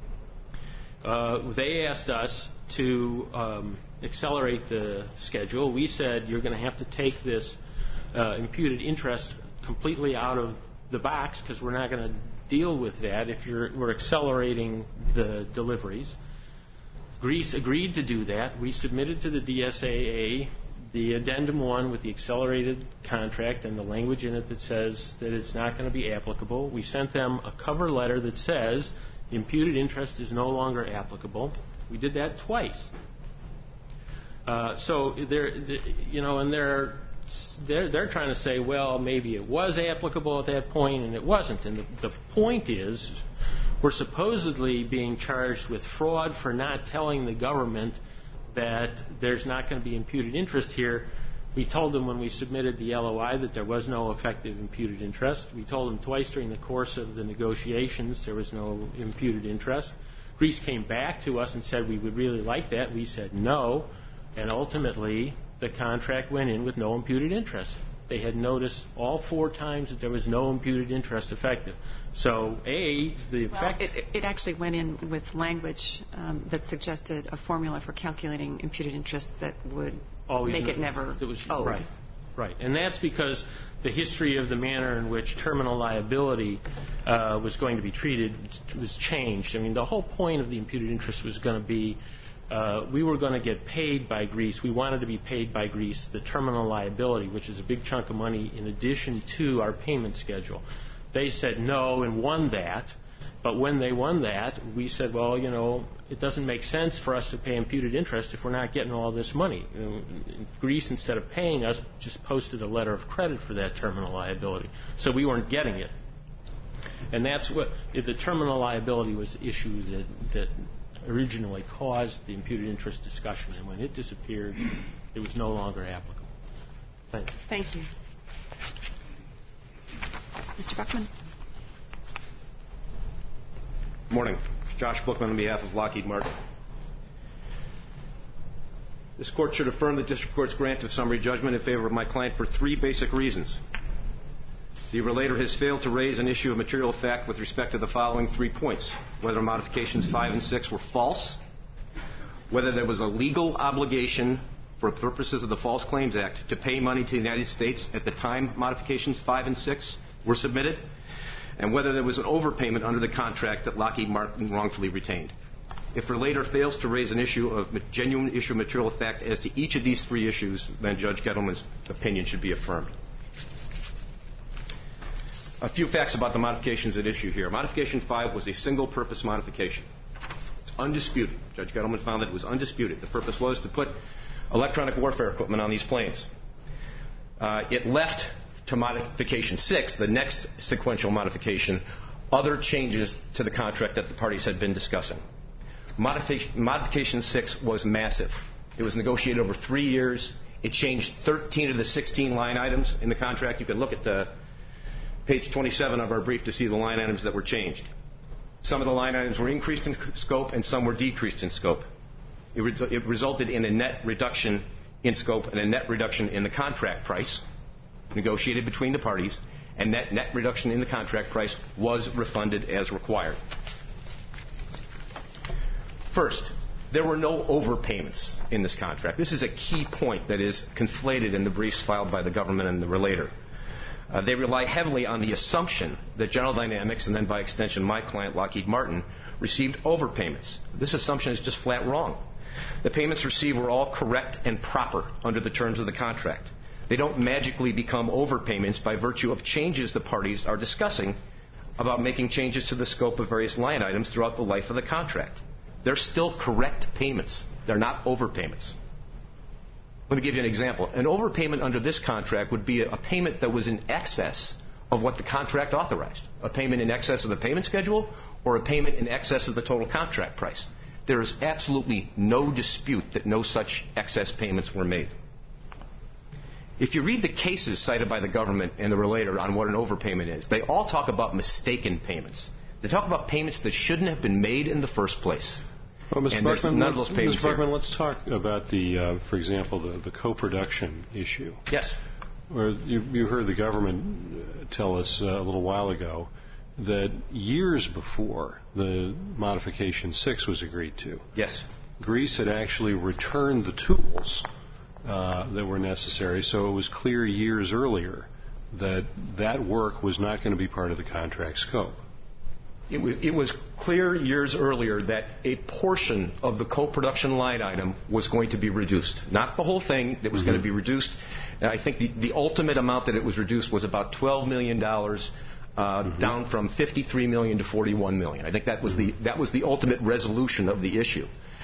[SPEAKER 6] uh, they asked us to um, accelerate the schedule. We said, you're going to have to take this uh, imputed interest completely out of the box because we're not going to deal with that if you're, we're accelerating the deliveries. Greece agreed to do that. We submitted to the D S A A the addendum one with the accelerated contract and the language in it that says that it's not going to be applicable. We sent them a cover letter that says imputed interest is no longer applicable. We did that twice. Uh, so they're, you know, and they're, they're they're trying to say, well, maybe it was applicable at that point and it wasn't. And the, the point is, we're supposedly being charged with fraud for not telling the government that there's not going to be imputed interest here. We told them when we submitted the L O I that there was no effective imputed interest. We told them twice during the course of the negotiations there was no imputed interest. Greece came back to us and said we would really like that. We said no, and ultimately the contract went in with no imputed interest. They had noticed all four times that there was no imputed interest effective. So, A, the effect...
[SPEAKER 1] Well, it, it actually went in with language um, that suggested a formula for calculating imputed interest that would
[SPEAKER 6] Always
[SPEAKER 1] make
[SPEAKER 6] no,
[SPEAKER 1] it never
[SPEAKER 6] it was,
[SPEAKER 1] owed.
[SPEAKER 6] Right, right. And that's because the history of the manner in which terminal liability uh, was going to be treated was changed. I mean, the whole point of the imputed interest was going to be uh, we were going to get paid by Greece. We wanted to be paid by Greece the terminal liability, which is a big chunk of money in addition to our payment schedule. They said no and won that. But when they won that, we said, well, you know, it doesn't make sense for us to pay imputed interest if we're not getting all this money. You know, Greece, instead of paying us, just posted a letter of credit for that terminal liability. So we weren't getting it. And that's what the terminal liability was the issue that, that originally caused the imputed interest discussion. And when it disappeared, it was no longer applicable. Thank you.
[SPEAKER 1] Thank you. Mister Buckman.
[SPEAKER 7] Good morning. Josh Bookman on behalf of Lockheed Martin. This court should affirm the district court's grant of summary judgment in favor of my client for three basic reasons. The relator has failed to raise an issue of material fact with respect to the following three points: whether modifications five and six were false, whether there was a legal obligation for purposes of the False Claims Act to pay money to the United States at the time modifications five and six were submitted, and whether there was an overpayment under the contract that Lockheed Martin wrongfully retained. If relator fails to raise an issue of genuine issue of material fact as to each of these three issues, then Judge Gettleman's opinion should be affirmed. A few facts about the modifications at issue here. Modification five was a single-purpose modification. It's undisputed. Judge Gettleman found that it was undisputed. The purpose was to put electronic warfare equipment on these planes. Uh, it left to modification six, the next sequential modification, other changes to the contract that the parties had been discussing. Modification, modification six was massive. It was negotiated over three years. It changed thirteen of the sixteen line items in the contract. You can look at the page twenty-seven of our brief to see the line items that were changed. Some of the line items were increased in scope and some were decreased in scope. It, re- it resulted in a net reduction in scope and a net reduction in the contract price negotiated between the parties, and that net reduction in the contract price was refunded as required. First, there were no overpayments in this contract. This is a key point that is conflated in the briefs filed by the government and the relator. Uh, they rely heavily on the assumption that General Dynamics, and then by extension my client Lockheed Martin, received overpayments. This assumption is just flat wrong. The payments received were all correct and proper under the terms of the contract. They don't magically become overpayments by virtue of changes the parties are discussing about making changes to the scope of various line items throughout the life of the contract. They're still correct payments. They're not overpayments. Let me give you an example. An overpayment under this contract would be a payment that was in excess of what the contract authorized. A payment in excess of the payment schedule or a payment in excess of the total contract price. There is absolutely no dispute that no such excess payments were made. If you read the cases cited by the government and the relator on what an overpayment is, they all talk about mistaken payments. They talk about payments that shouldn't have been made in the first place.
[SPEAKER 3] Well, Mister Buckman,
[SPEAKER 7] none of those payments
[SPEAKER 3] Mister Buckman, let's talk about the, uh, for example, the, the co-production issue.
[SPEAKER 7] Yes.
[SPEAKER 3] Where you, you heard the government tell us uh, a little while ago that years before the Modification six was agreed to,
[SPEAKER 7] yes,
[SPEAKER 3] Greece had actually returned the tools uh, that were necessary, so it was clear years earlier that that work was not going to be part of the contract scope.
[SPEAKER 7] It was, it was clear years earlier that a portion of the co-production line item was going to be reduced. Not the whole thing that was mm-hmm. going to be reduced. And I think the, the ultimate amount that it was reduced was about twelve million dollars, uh, mm-hmm. down from fifty-three million dollars to forty-one million dollars. I think that was, mm-hmm. the, that was the ultimate resolution of the issue.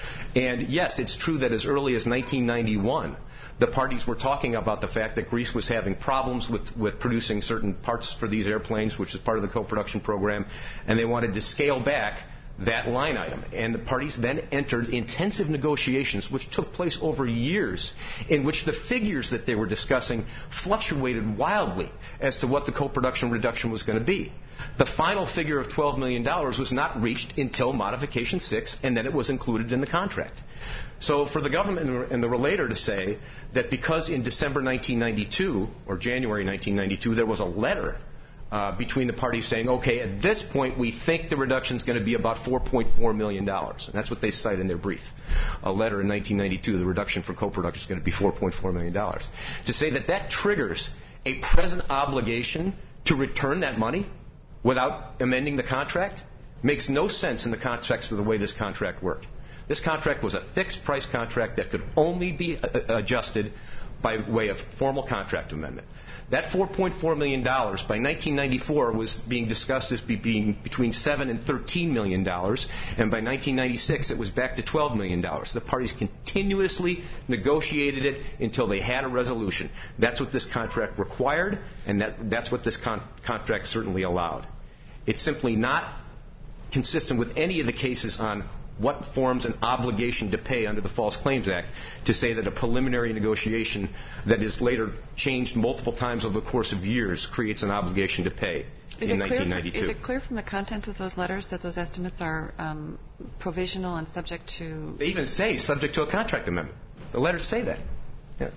[SPEAKER 7] And yes, it's true that as early as nineteen ninety-one, the parties were talking about the fact that Greece was having problems with, with producing certain parts for these airplanes, which is part of the co-production program, and they wanted to scale back that line item. And the parties then entered intensive negotiations, which took place over years, in which the figures that they were discussing fluctuated wildly as to what the co-production reduction was going to be. The final figure of twelve million dollars was not reached until Modification six, and then it was included in the contract. So for the government and the relator to say that because in December nineteen ninety-two, or January nineteen ninety-two, there was a letter uh, between the parties saying, okay, at this point we think the reduction is going to be about four point four million dollars. And that's what they cite in their brief. A letter in nineteen ninety-two, the reduction for co-production is going to be four point four million dollars. To say that that triggers a present obligation to return that money without amending the contract makes no sense in the context of the way this contract worked. This contract was a fixed price contract that could only be adjusted by way of formal contract amendment. That four point four million dollars by nineteen ninety-four was being discussed as being between seven and thirteen million dollars, and by nineteen ninety-six it was back to twelve million dollars. The parties continuously negotiated it until they had a resolution. That's what this contract required, and that, that's what this con- contract certainly allowed. It's simply not consistent with any of the cases on what forms an obligation to pay under the False Claims Act to say that a preliminary negotiation that is later changed multiple times over the course of years creates an obligation to pay
[SPEAKER 1] is
[SPEAKER 7] in
[SPEAKER 1] it
[SPEAKER 7] nineteen ninety-two.
[SPEAKER 1] Clear, is it clear from the content of those letters that those estimates are um, provisional and subject to...
[SPEAKER 7] They even say subject to a contract amendment. The letters say that. Yeah. All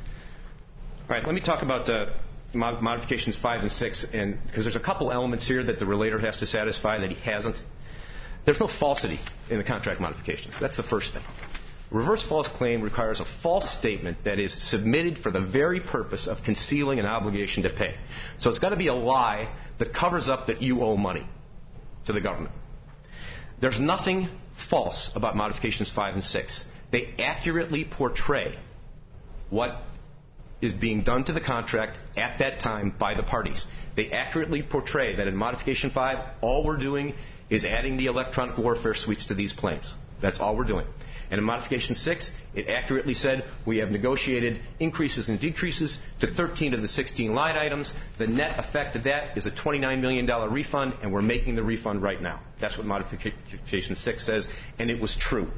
[SPEAKER 7] right, let me talk about uh, mod- modifications five and six, and because there's a couple elements here that the relator has to satisfy that he hasn't. There's no falsity in the contract modifications. That's the first thing. Reverse false claim requires a false statement that is submitted for the very purpose of concealing an obligation to pay. So it's got to be a lie that covers up that you owe money to the government. There's nothing false about modifications five and six. They accurately portray what is being done to the contract at that time by the parties. They accurately portray that in modification five, all we're doing is adding the electronic warfare suites to these planes. That's all we're doing. And in Modification six, it accurately said we have negotiated increases and decreases to thirteen of the sixteen line items. The net effect of that is a twenty-nine million dollars refund, and we're making the refund right now. That's what Modification six says, and it was true.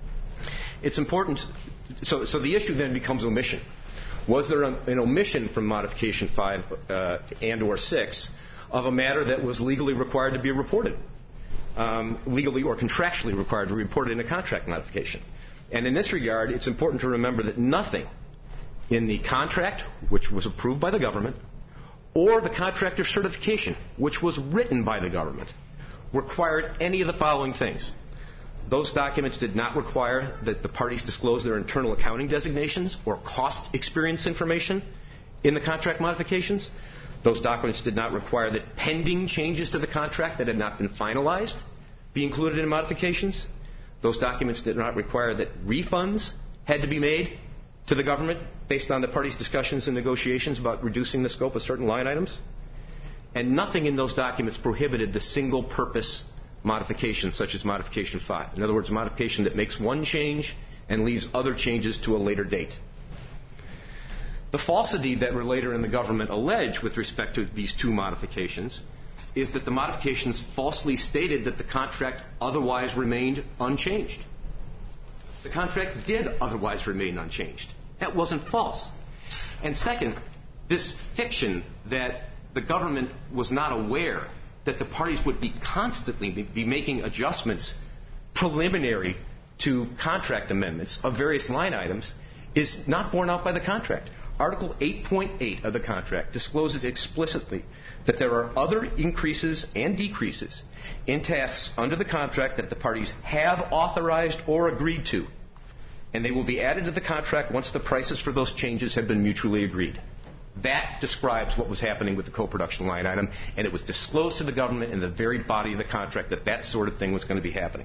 [SPEAKER 7] It's important. So, so the issue then becomes omission. Was there an omission from Modification five uh, and or six of a matter that was legally required to be reported? Um, legally or contractually required to report it in a contract modification. And in this regard, it's important to remember that nothing in the contract, which was approved by the government, or the contractor certification, which was written by the government, required any of the following things. Those documents did not require that the parties disclose their internal accounting designations or cost experience information in the contract modifications. Those documents did not require that pending changes to the contract that had not been finalized be included in modifications. Those documents did not require that refunds had to be made to the government based on the parties' discussions and negotiations about reducing the scope of certain line items. And nothing in those documents prohibited the single-purpose modifications, such as Modification five. In other words, a modification that makes one change and leaves other changes to a later date. The falsity that Relator and the government allege with respect to these two modifications is that the modifications falsely stated that the contract otherwise remained unchanged. The contract did otherwise remain unchanged. That wasn't false. And second, this fiction that the government was not aware that the parties would be constantly be making adjustments preliminary to contract amendments of various line items is not borne out by the contract. Article eight point eight of the contract discloses explicitly that there are other increases and decreases in tasks under the contract that the parties have authorized or agreed to, and they will be added to the contract once the prices for those changes have been mutually agreed. That describes what was happening with the co-production line item, and it was disclosed to the government in the very body of the contract that that sort of thing was going to be happening.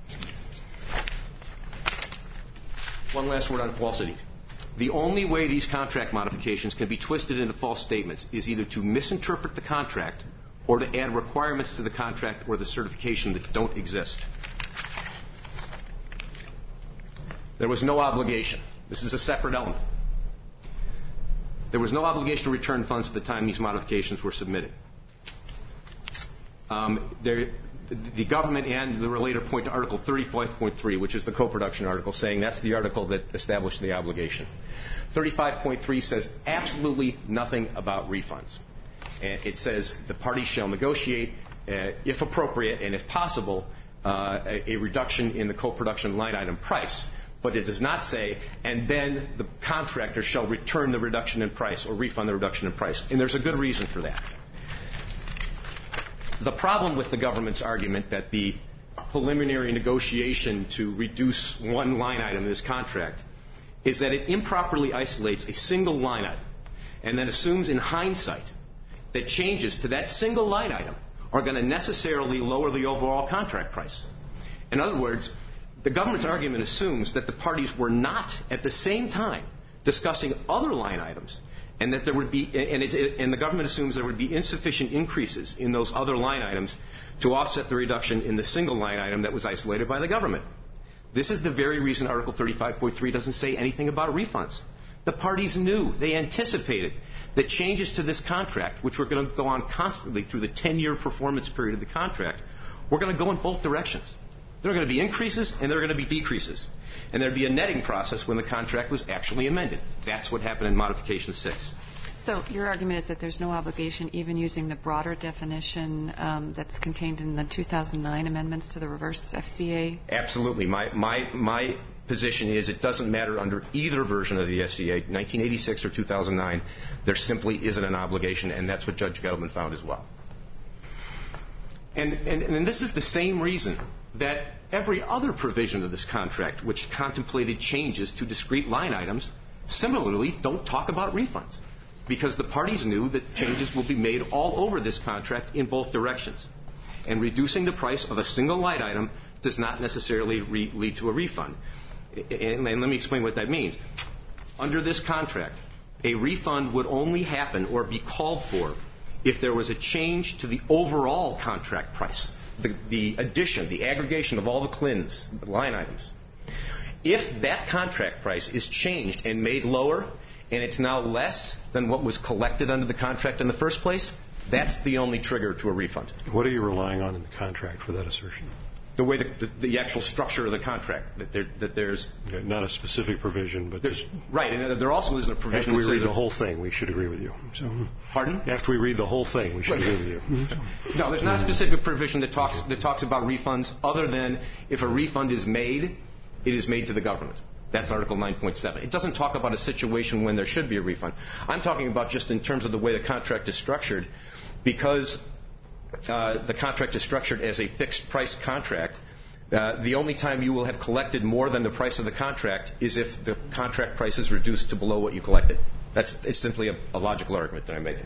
[SPEAKER 7] One last word on falsity. The only way these contract modifications can be twisted into false statements is either to misinterpret the contract or to add requirements to the contract or the certification that don't exist. There was no obligation. This is a separate element. There was no obligation to return funds at the time these modifications were submitted. Um, there, the government and the relator point to Article thirty-five point three, which is the co-production article, saying that's the article that established the obligation. thirty-five point three says absolutely nothing about refunds. And it says the parties shall negotiate, uh, if appropriate and if possible, uh, a, a reduction in the co-production line item price. But it does not say, and then the contractor shall return the reduction in price or refund the reduction in price. And there's a good reason for that. The problem with the government's argument that the preliminary negotiation to reduce one line item in this contract is that it improperly isolates a single line item and then assumes in hindsight that changes to that single line item are going to necessarily lower the overall contract price. In other words, the government's argument assumes that the parties were not at the same time discussing other line items, and that there would be, and, it, and the government assumes there would be insufficient increases in those other line items to offset the reduction in the single line item that was isolated by the government. This is the very reason Article thirty-five point three doesn't say anything about refunds. The parties knew, they anticipated that changes to this contract, which were going to go on constantly through the ten-year performance period of the contract, were going to go in both directions. There are going to be increases and there are going to be decreases. And there would be a netting process when the contract was actually amended. That's what happened in Modification six.
[SPEAKER 1] So your argument is that there's no obligation, even using the broader definition um, that's contained in the two thousand nine amendments to the reverse F C A?
[SPEAKER 7] Absolutely. My, my, my position is it doesn't matter under either version of the F C A, nineteen eighty-six or two thousand nine. There simply isn't an obligation, and that's what Judge Gettleman found as well. And, and, and this is the same reason that every other provision of this contract which contemplated changes to discrete line items similarly don't talk about refunds, because the parties knew that changes will be made all over this contract in both directions. And reducing the price of a single line item does not necessarily re- lead to a refund. And, and let me explain what that means. Under this contract, a refund would only happen or be called for if there was a change to the overall contract price. The, the addition, the aggregation of all the C L I Ns, the line items. If that contract price is changed and made lower, and it's now less than what was collected under the contract in the first place, that's the only trigger to a refund.
[SPEAKER 3] What are you relying on in the contract for that assertion?
[SPEAKER 7] The way the, the, the actual structure of the contract, that, there, that there's...
[SPEAKER 3] Okay, not a specific provision, but just...
[SPEAKER 7] Right, and there also isn't a provision...
[SPEAKER 3] After we read the whole thing, we should agree with you. So,
[SPEAKER 7] pardon?
[SPEAKER 3] After we read the whole thing, we should agree with you.
[SPEAKER 7] No, there's not a specific provision that talks, that talks about refunds other than if a refund is made it is made to the government. That's Article nine point seven. It doesn't talk about a situation when there should be a refund. I'm talking about just in terms of the way the contract is structured. Because uh, the contract is structured as a fixed price contract, uh, the only time you will have collected more than the price of the contract is if the contract price is reduced to below what you collected. That's it's simply a, a logical argument that I'm making.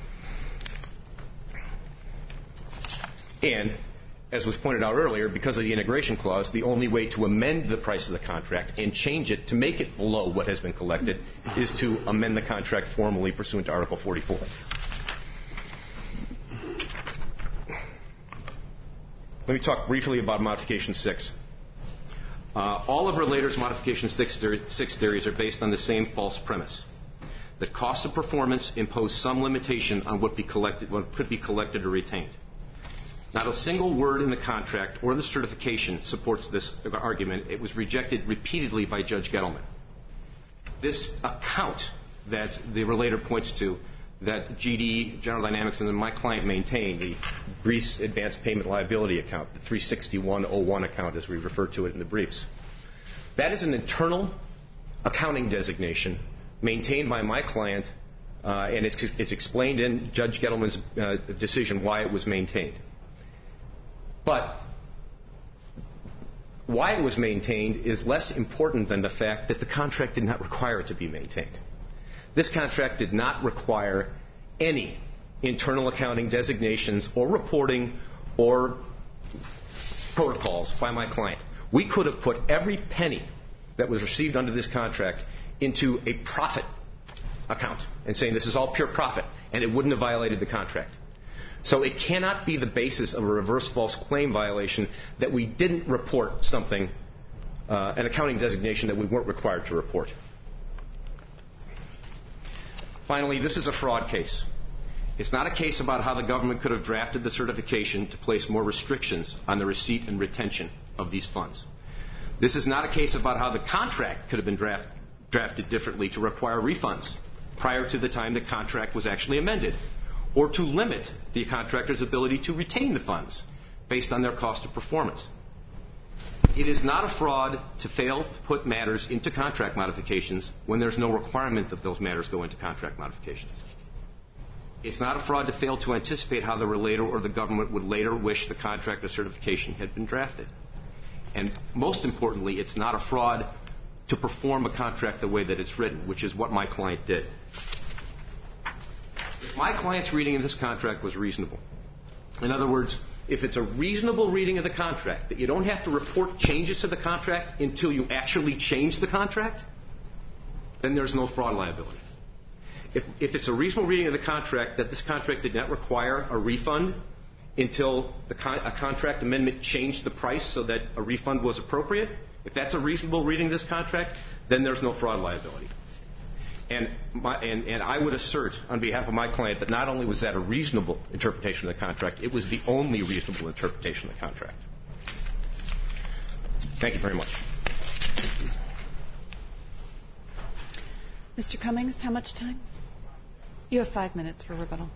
[SPEAKER 7] And, as was pointed out earlier, because of the integration clause, the only way to amend the price of the contract and change it to make it below what has been collected is to amend the contract formally pursuant to Article forty-four. Let me talk briefly about Modification six. Uh, all of Relator's Modification six, theory, six theories are based on the same false premise, that costs of performance impose some limitation on what, be collected, what could be collected or retained. Not a single word in the contract or the certification supports this argument. It was rejected repeatedly by Judge Gettleman. This account that the relator points to, that G D, General Dynamics, and then my client maintain, the Greece Advanced Payment Liability account, the three sixty-one oh one account as we refer to it in the briefs. That is an internal accounting designation maintained by my client, uh, and it's, it's explained in Judge Gettleman's uh, decision why it was maintained. But why it was maintained is less important than the fact that the contract did not require it to be maintained. This contract did not require any internal accounting designations or reporting or protocols by my client. We could have put every penny that was received under this contract into a profit account and saying this is all pure profit, and it wouldn't have violated the contract. So it cannot be the basis of a reverse false claim violation that we didn't report something, uh, an accounting designation that we weren't required to report. Finally, this is a fraud case. It's not a case about how the government could have drafted the certification to place more restrictions on the receipt and retention of these funds. This is not a case about how the contract could have been draft, drafted differently to require refunds prior to the time the contract was actually amended, or to limit the contractor's ability to retain the funds based on their cost of performance. It is not a fraud to fail to put matters into contract modifications when there's no requirement that those matters go into contract modifications. It's not a fraud to fail to anticipate how the relator or the government would later wish the contract or certification had been drafted. And most importantly, it's not a fraud to perform a contract the way that it's written, which is what my client did. If my client's reading of this contract was reasonable, in other words, if it's a reasonable reading of the contract, that you don't have to report changes to the contract until you actually change the contract, then there's no fraud liability. If, if it's a reasonable reading of the contract that this contract did not require a refund until the con- a contract amendment changed the price so that a refund was appropriate, if that's a reasonable reading of this contract, then there's no fraud liability. And, my, and, and I would assert on behalf of my client that not only was that a reasonable interpretation of the contract, it was the only reasonable interpretation of the contract. Thank you very much.
[SPEAKER 1] Mister Cummings, how much time? You have five minutes for rebuttal.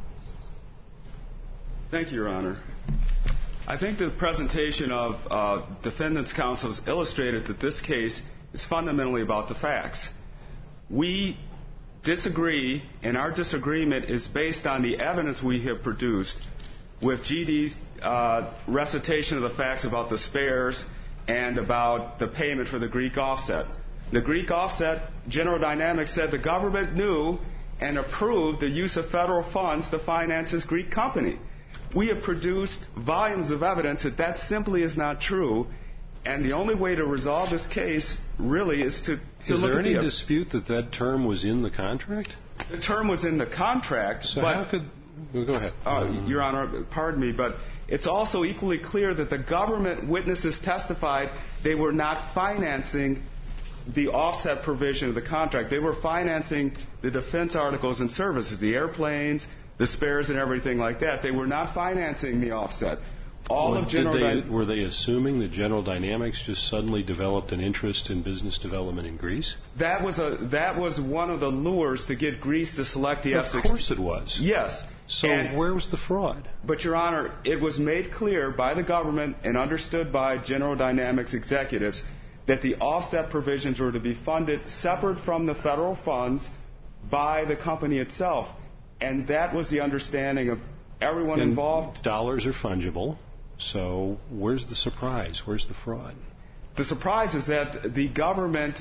[SPEAKER 5] Thank you, Your Honor. I think the presentation of uh, defendants' counsel has illustrated that this case is fundamentally about the facts. We disagree, and our disagreement is based on the evidence we have produced with G D's uh, recitation of the facts about the spares and about the payment for the Greek offset. The Greek offset, General Dynamics said the government knew and approved the use of federal funds to finance this Greek company. We have produced volumes of evidence that that simply is not true, and the only way to resolve this case really is to, to
[SPEAKER 3] is
[SPEAKER 5] look
[SPEAKER 3] there
[SPEAKER 5] at
[SPEAKER 3] any
[SPEAKER 5] the,
[SPEAKER 3] dispute that that term was in the contract?
[SPEAKER 5] The term was in the contract.
[SPEAKER 3] So
[SPEAKER 5] but,
[SPEAKER 3] how could... Well, go ahead.
[SPEAKER 5] Uh, Your Honor, pardon me, but it's also equally clear that the government witnesses testified they were not financing the offset provision of the contract. They were financing the defense articles and services, the airplanes, the spares, and everything like that. They were not financing the offset. All
[SPEAKER 3] well,
[SPEAKER 5] of General
[SPEAKER 3] did they,
[SPEAKER 5] Dy-
[SPEAKER 3] were they assuming that General Dynamics just suddenly developed an interest in business development in Greece?
[SPEAKER 5] That was a that was one of the lures to get Greece to select the F sixteen.
[SPEAKER 3] Of course it was.
[SPEAKER 5] Yes.
[SPEAKER 3] So
[SPEAKER 5] and,
[SPEAKER 3] where was the fraud?
[SPEAKER 5] But, Your Honor, it was made clear by the government and understood by General Dynamics executives that the offset provisions were to be funded separate from the federal funds by the company itself. And that was the understanding of everyone
[SPEAKER 3] And
[SPEAKER 5] involved.
[SPEAKER 3] Dollars are fungible, so where's the surprise? Where's the fraud?
[SPEAKER 5] The surprise is that the government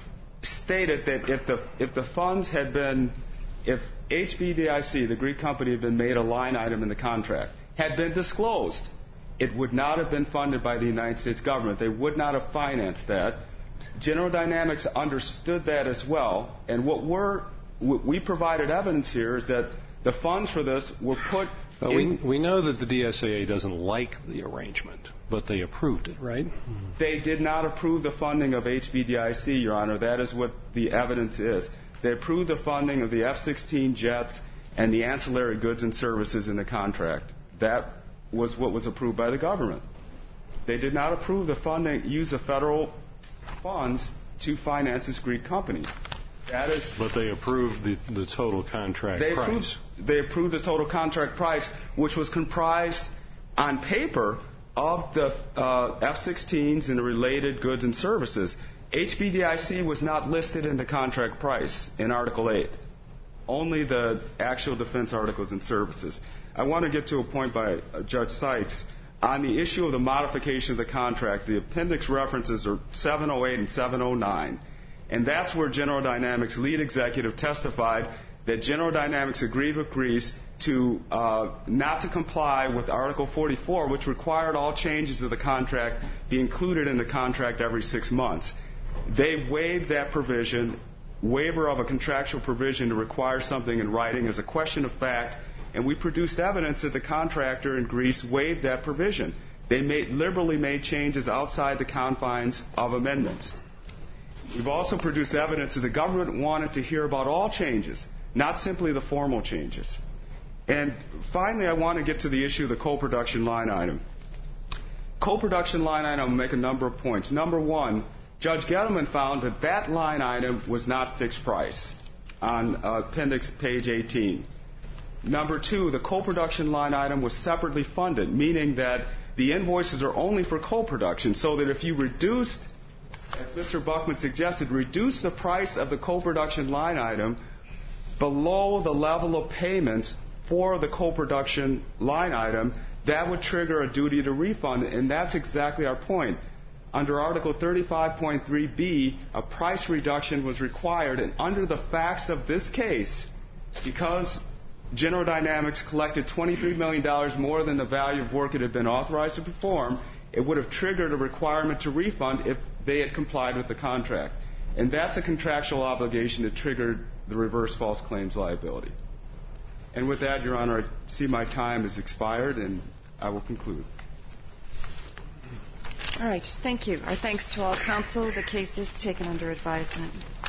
[SPEAKER 5] stated that if the if the funds had been, if H B D I C, the Greek company, had been made a line item in the contract, had been disclosed, it would not have been funded by the United States government. They would not have financed that. General Dynamics understood that as well, and what we're, we provided evidence here is that the funds for this were put
[SPEAKER 3] Well,
[SPEAKER 5] in,
[SPEAKER 3] we, we know that the D S A A doesn't like the arrangement, but they approved it, right?
[SPEAKER 5] They did not approve the funding of H B D I C, Your Honor. That is what the evidence is. They approved the funding of the F sixteen jets and the ancillary goods and services in the contract. That was what was approved by the government. They did not approve the funding, use the federal funds to finance this Greek company. That is,
[SPEAKER 3] But they approved the, the total contract
[SPEAKER 5] they
[SPEAKER 3] price.
[SPEAKER 5] approved, they approved the total contract price, which was comprised on paper of the uh, F sixteens and the related goods and services. H B D I C was not listed in the contract price in Article eight, only the actual defense articles and services. I want to get to a point by uh, Judge Sykes. On the issue of the modification of the contract, the appendix references are seven oh eight and seven oh nine. And that's where General Dynamics' lead executive testified that General Dynamics agreed with Greece to uh, not to comply with Article forty-four, which required all changes of the contract be included in the contract every six months. They waived that provision. Waiver of a contractual provision to require something in writing is a question of fact, and we produced evidence that the contractor in Greece waived that provision. They made, liberally made changes outside the confines of amendments. We've also produced evidence that the government wanted to hear about all changes, not simply the formal changes. And finally, I want to get to the issue of the co-production line item. Co-production line item will make a number of points. Number one, Judge Gettleman found that that line item was not fixed price on uh, appendix page eighteen. Number two, the co-production line item was separately funded, meaning that the invoices are only for co-production, so that if you reduced, as Mister Buckman suggested, reduce the price of the co-production line item below the level of payments for the co-production line item, that would trigger a duty to refund, and that's exactly our point. Under Article thirty-five point three B, a price reduction was required, and under the facts of this case, because General Dynamics collected twenty-three million dollars more than the value of work it had been authorized to perform, it would have triggered a requirement to refund if they had complied with the contract. And that's a contractual obligation that triggered the reverse false claims liability. And with that, Your Honor, I see my time has expired, and I will conclude.
[SPEAKER 1] All right. Thank you. Our thanks to all counsel. The case is taken under advisement.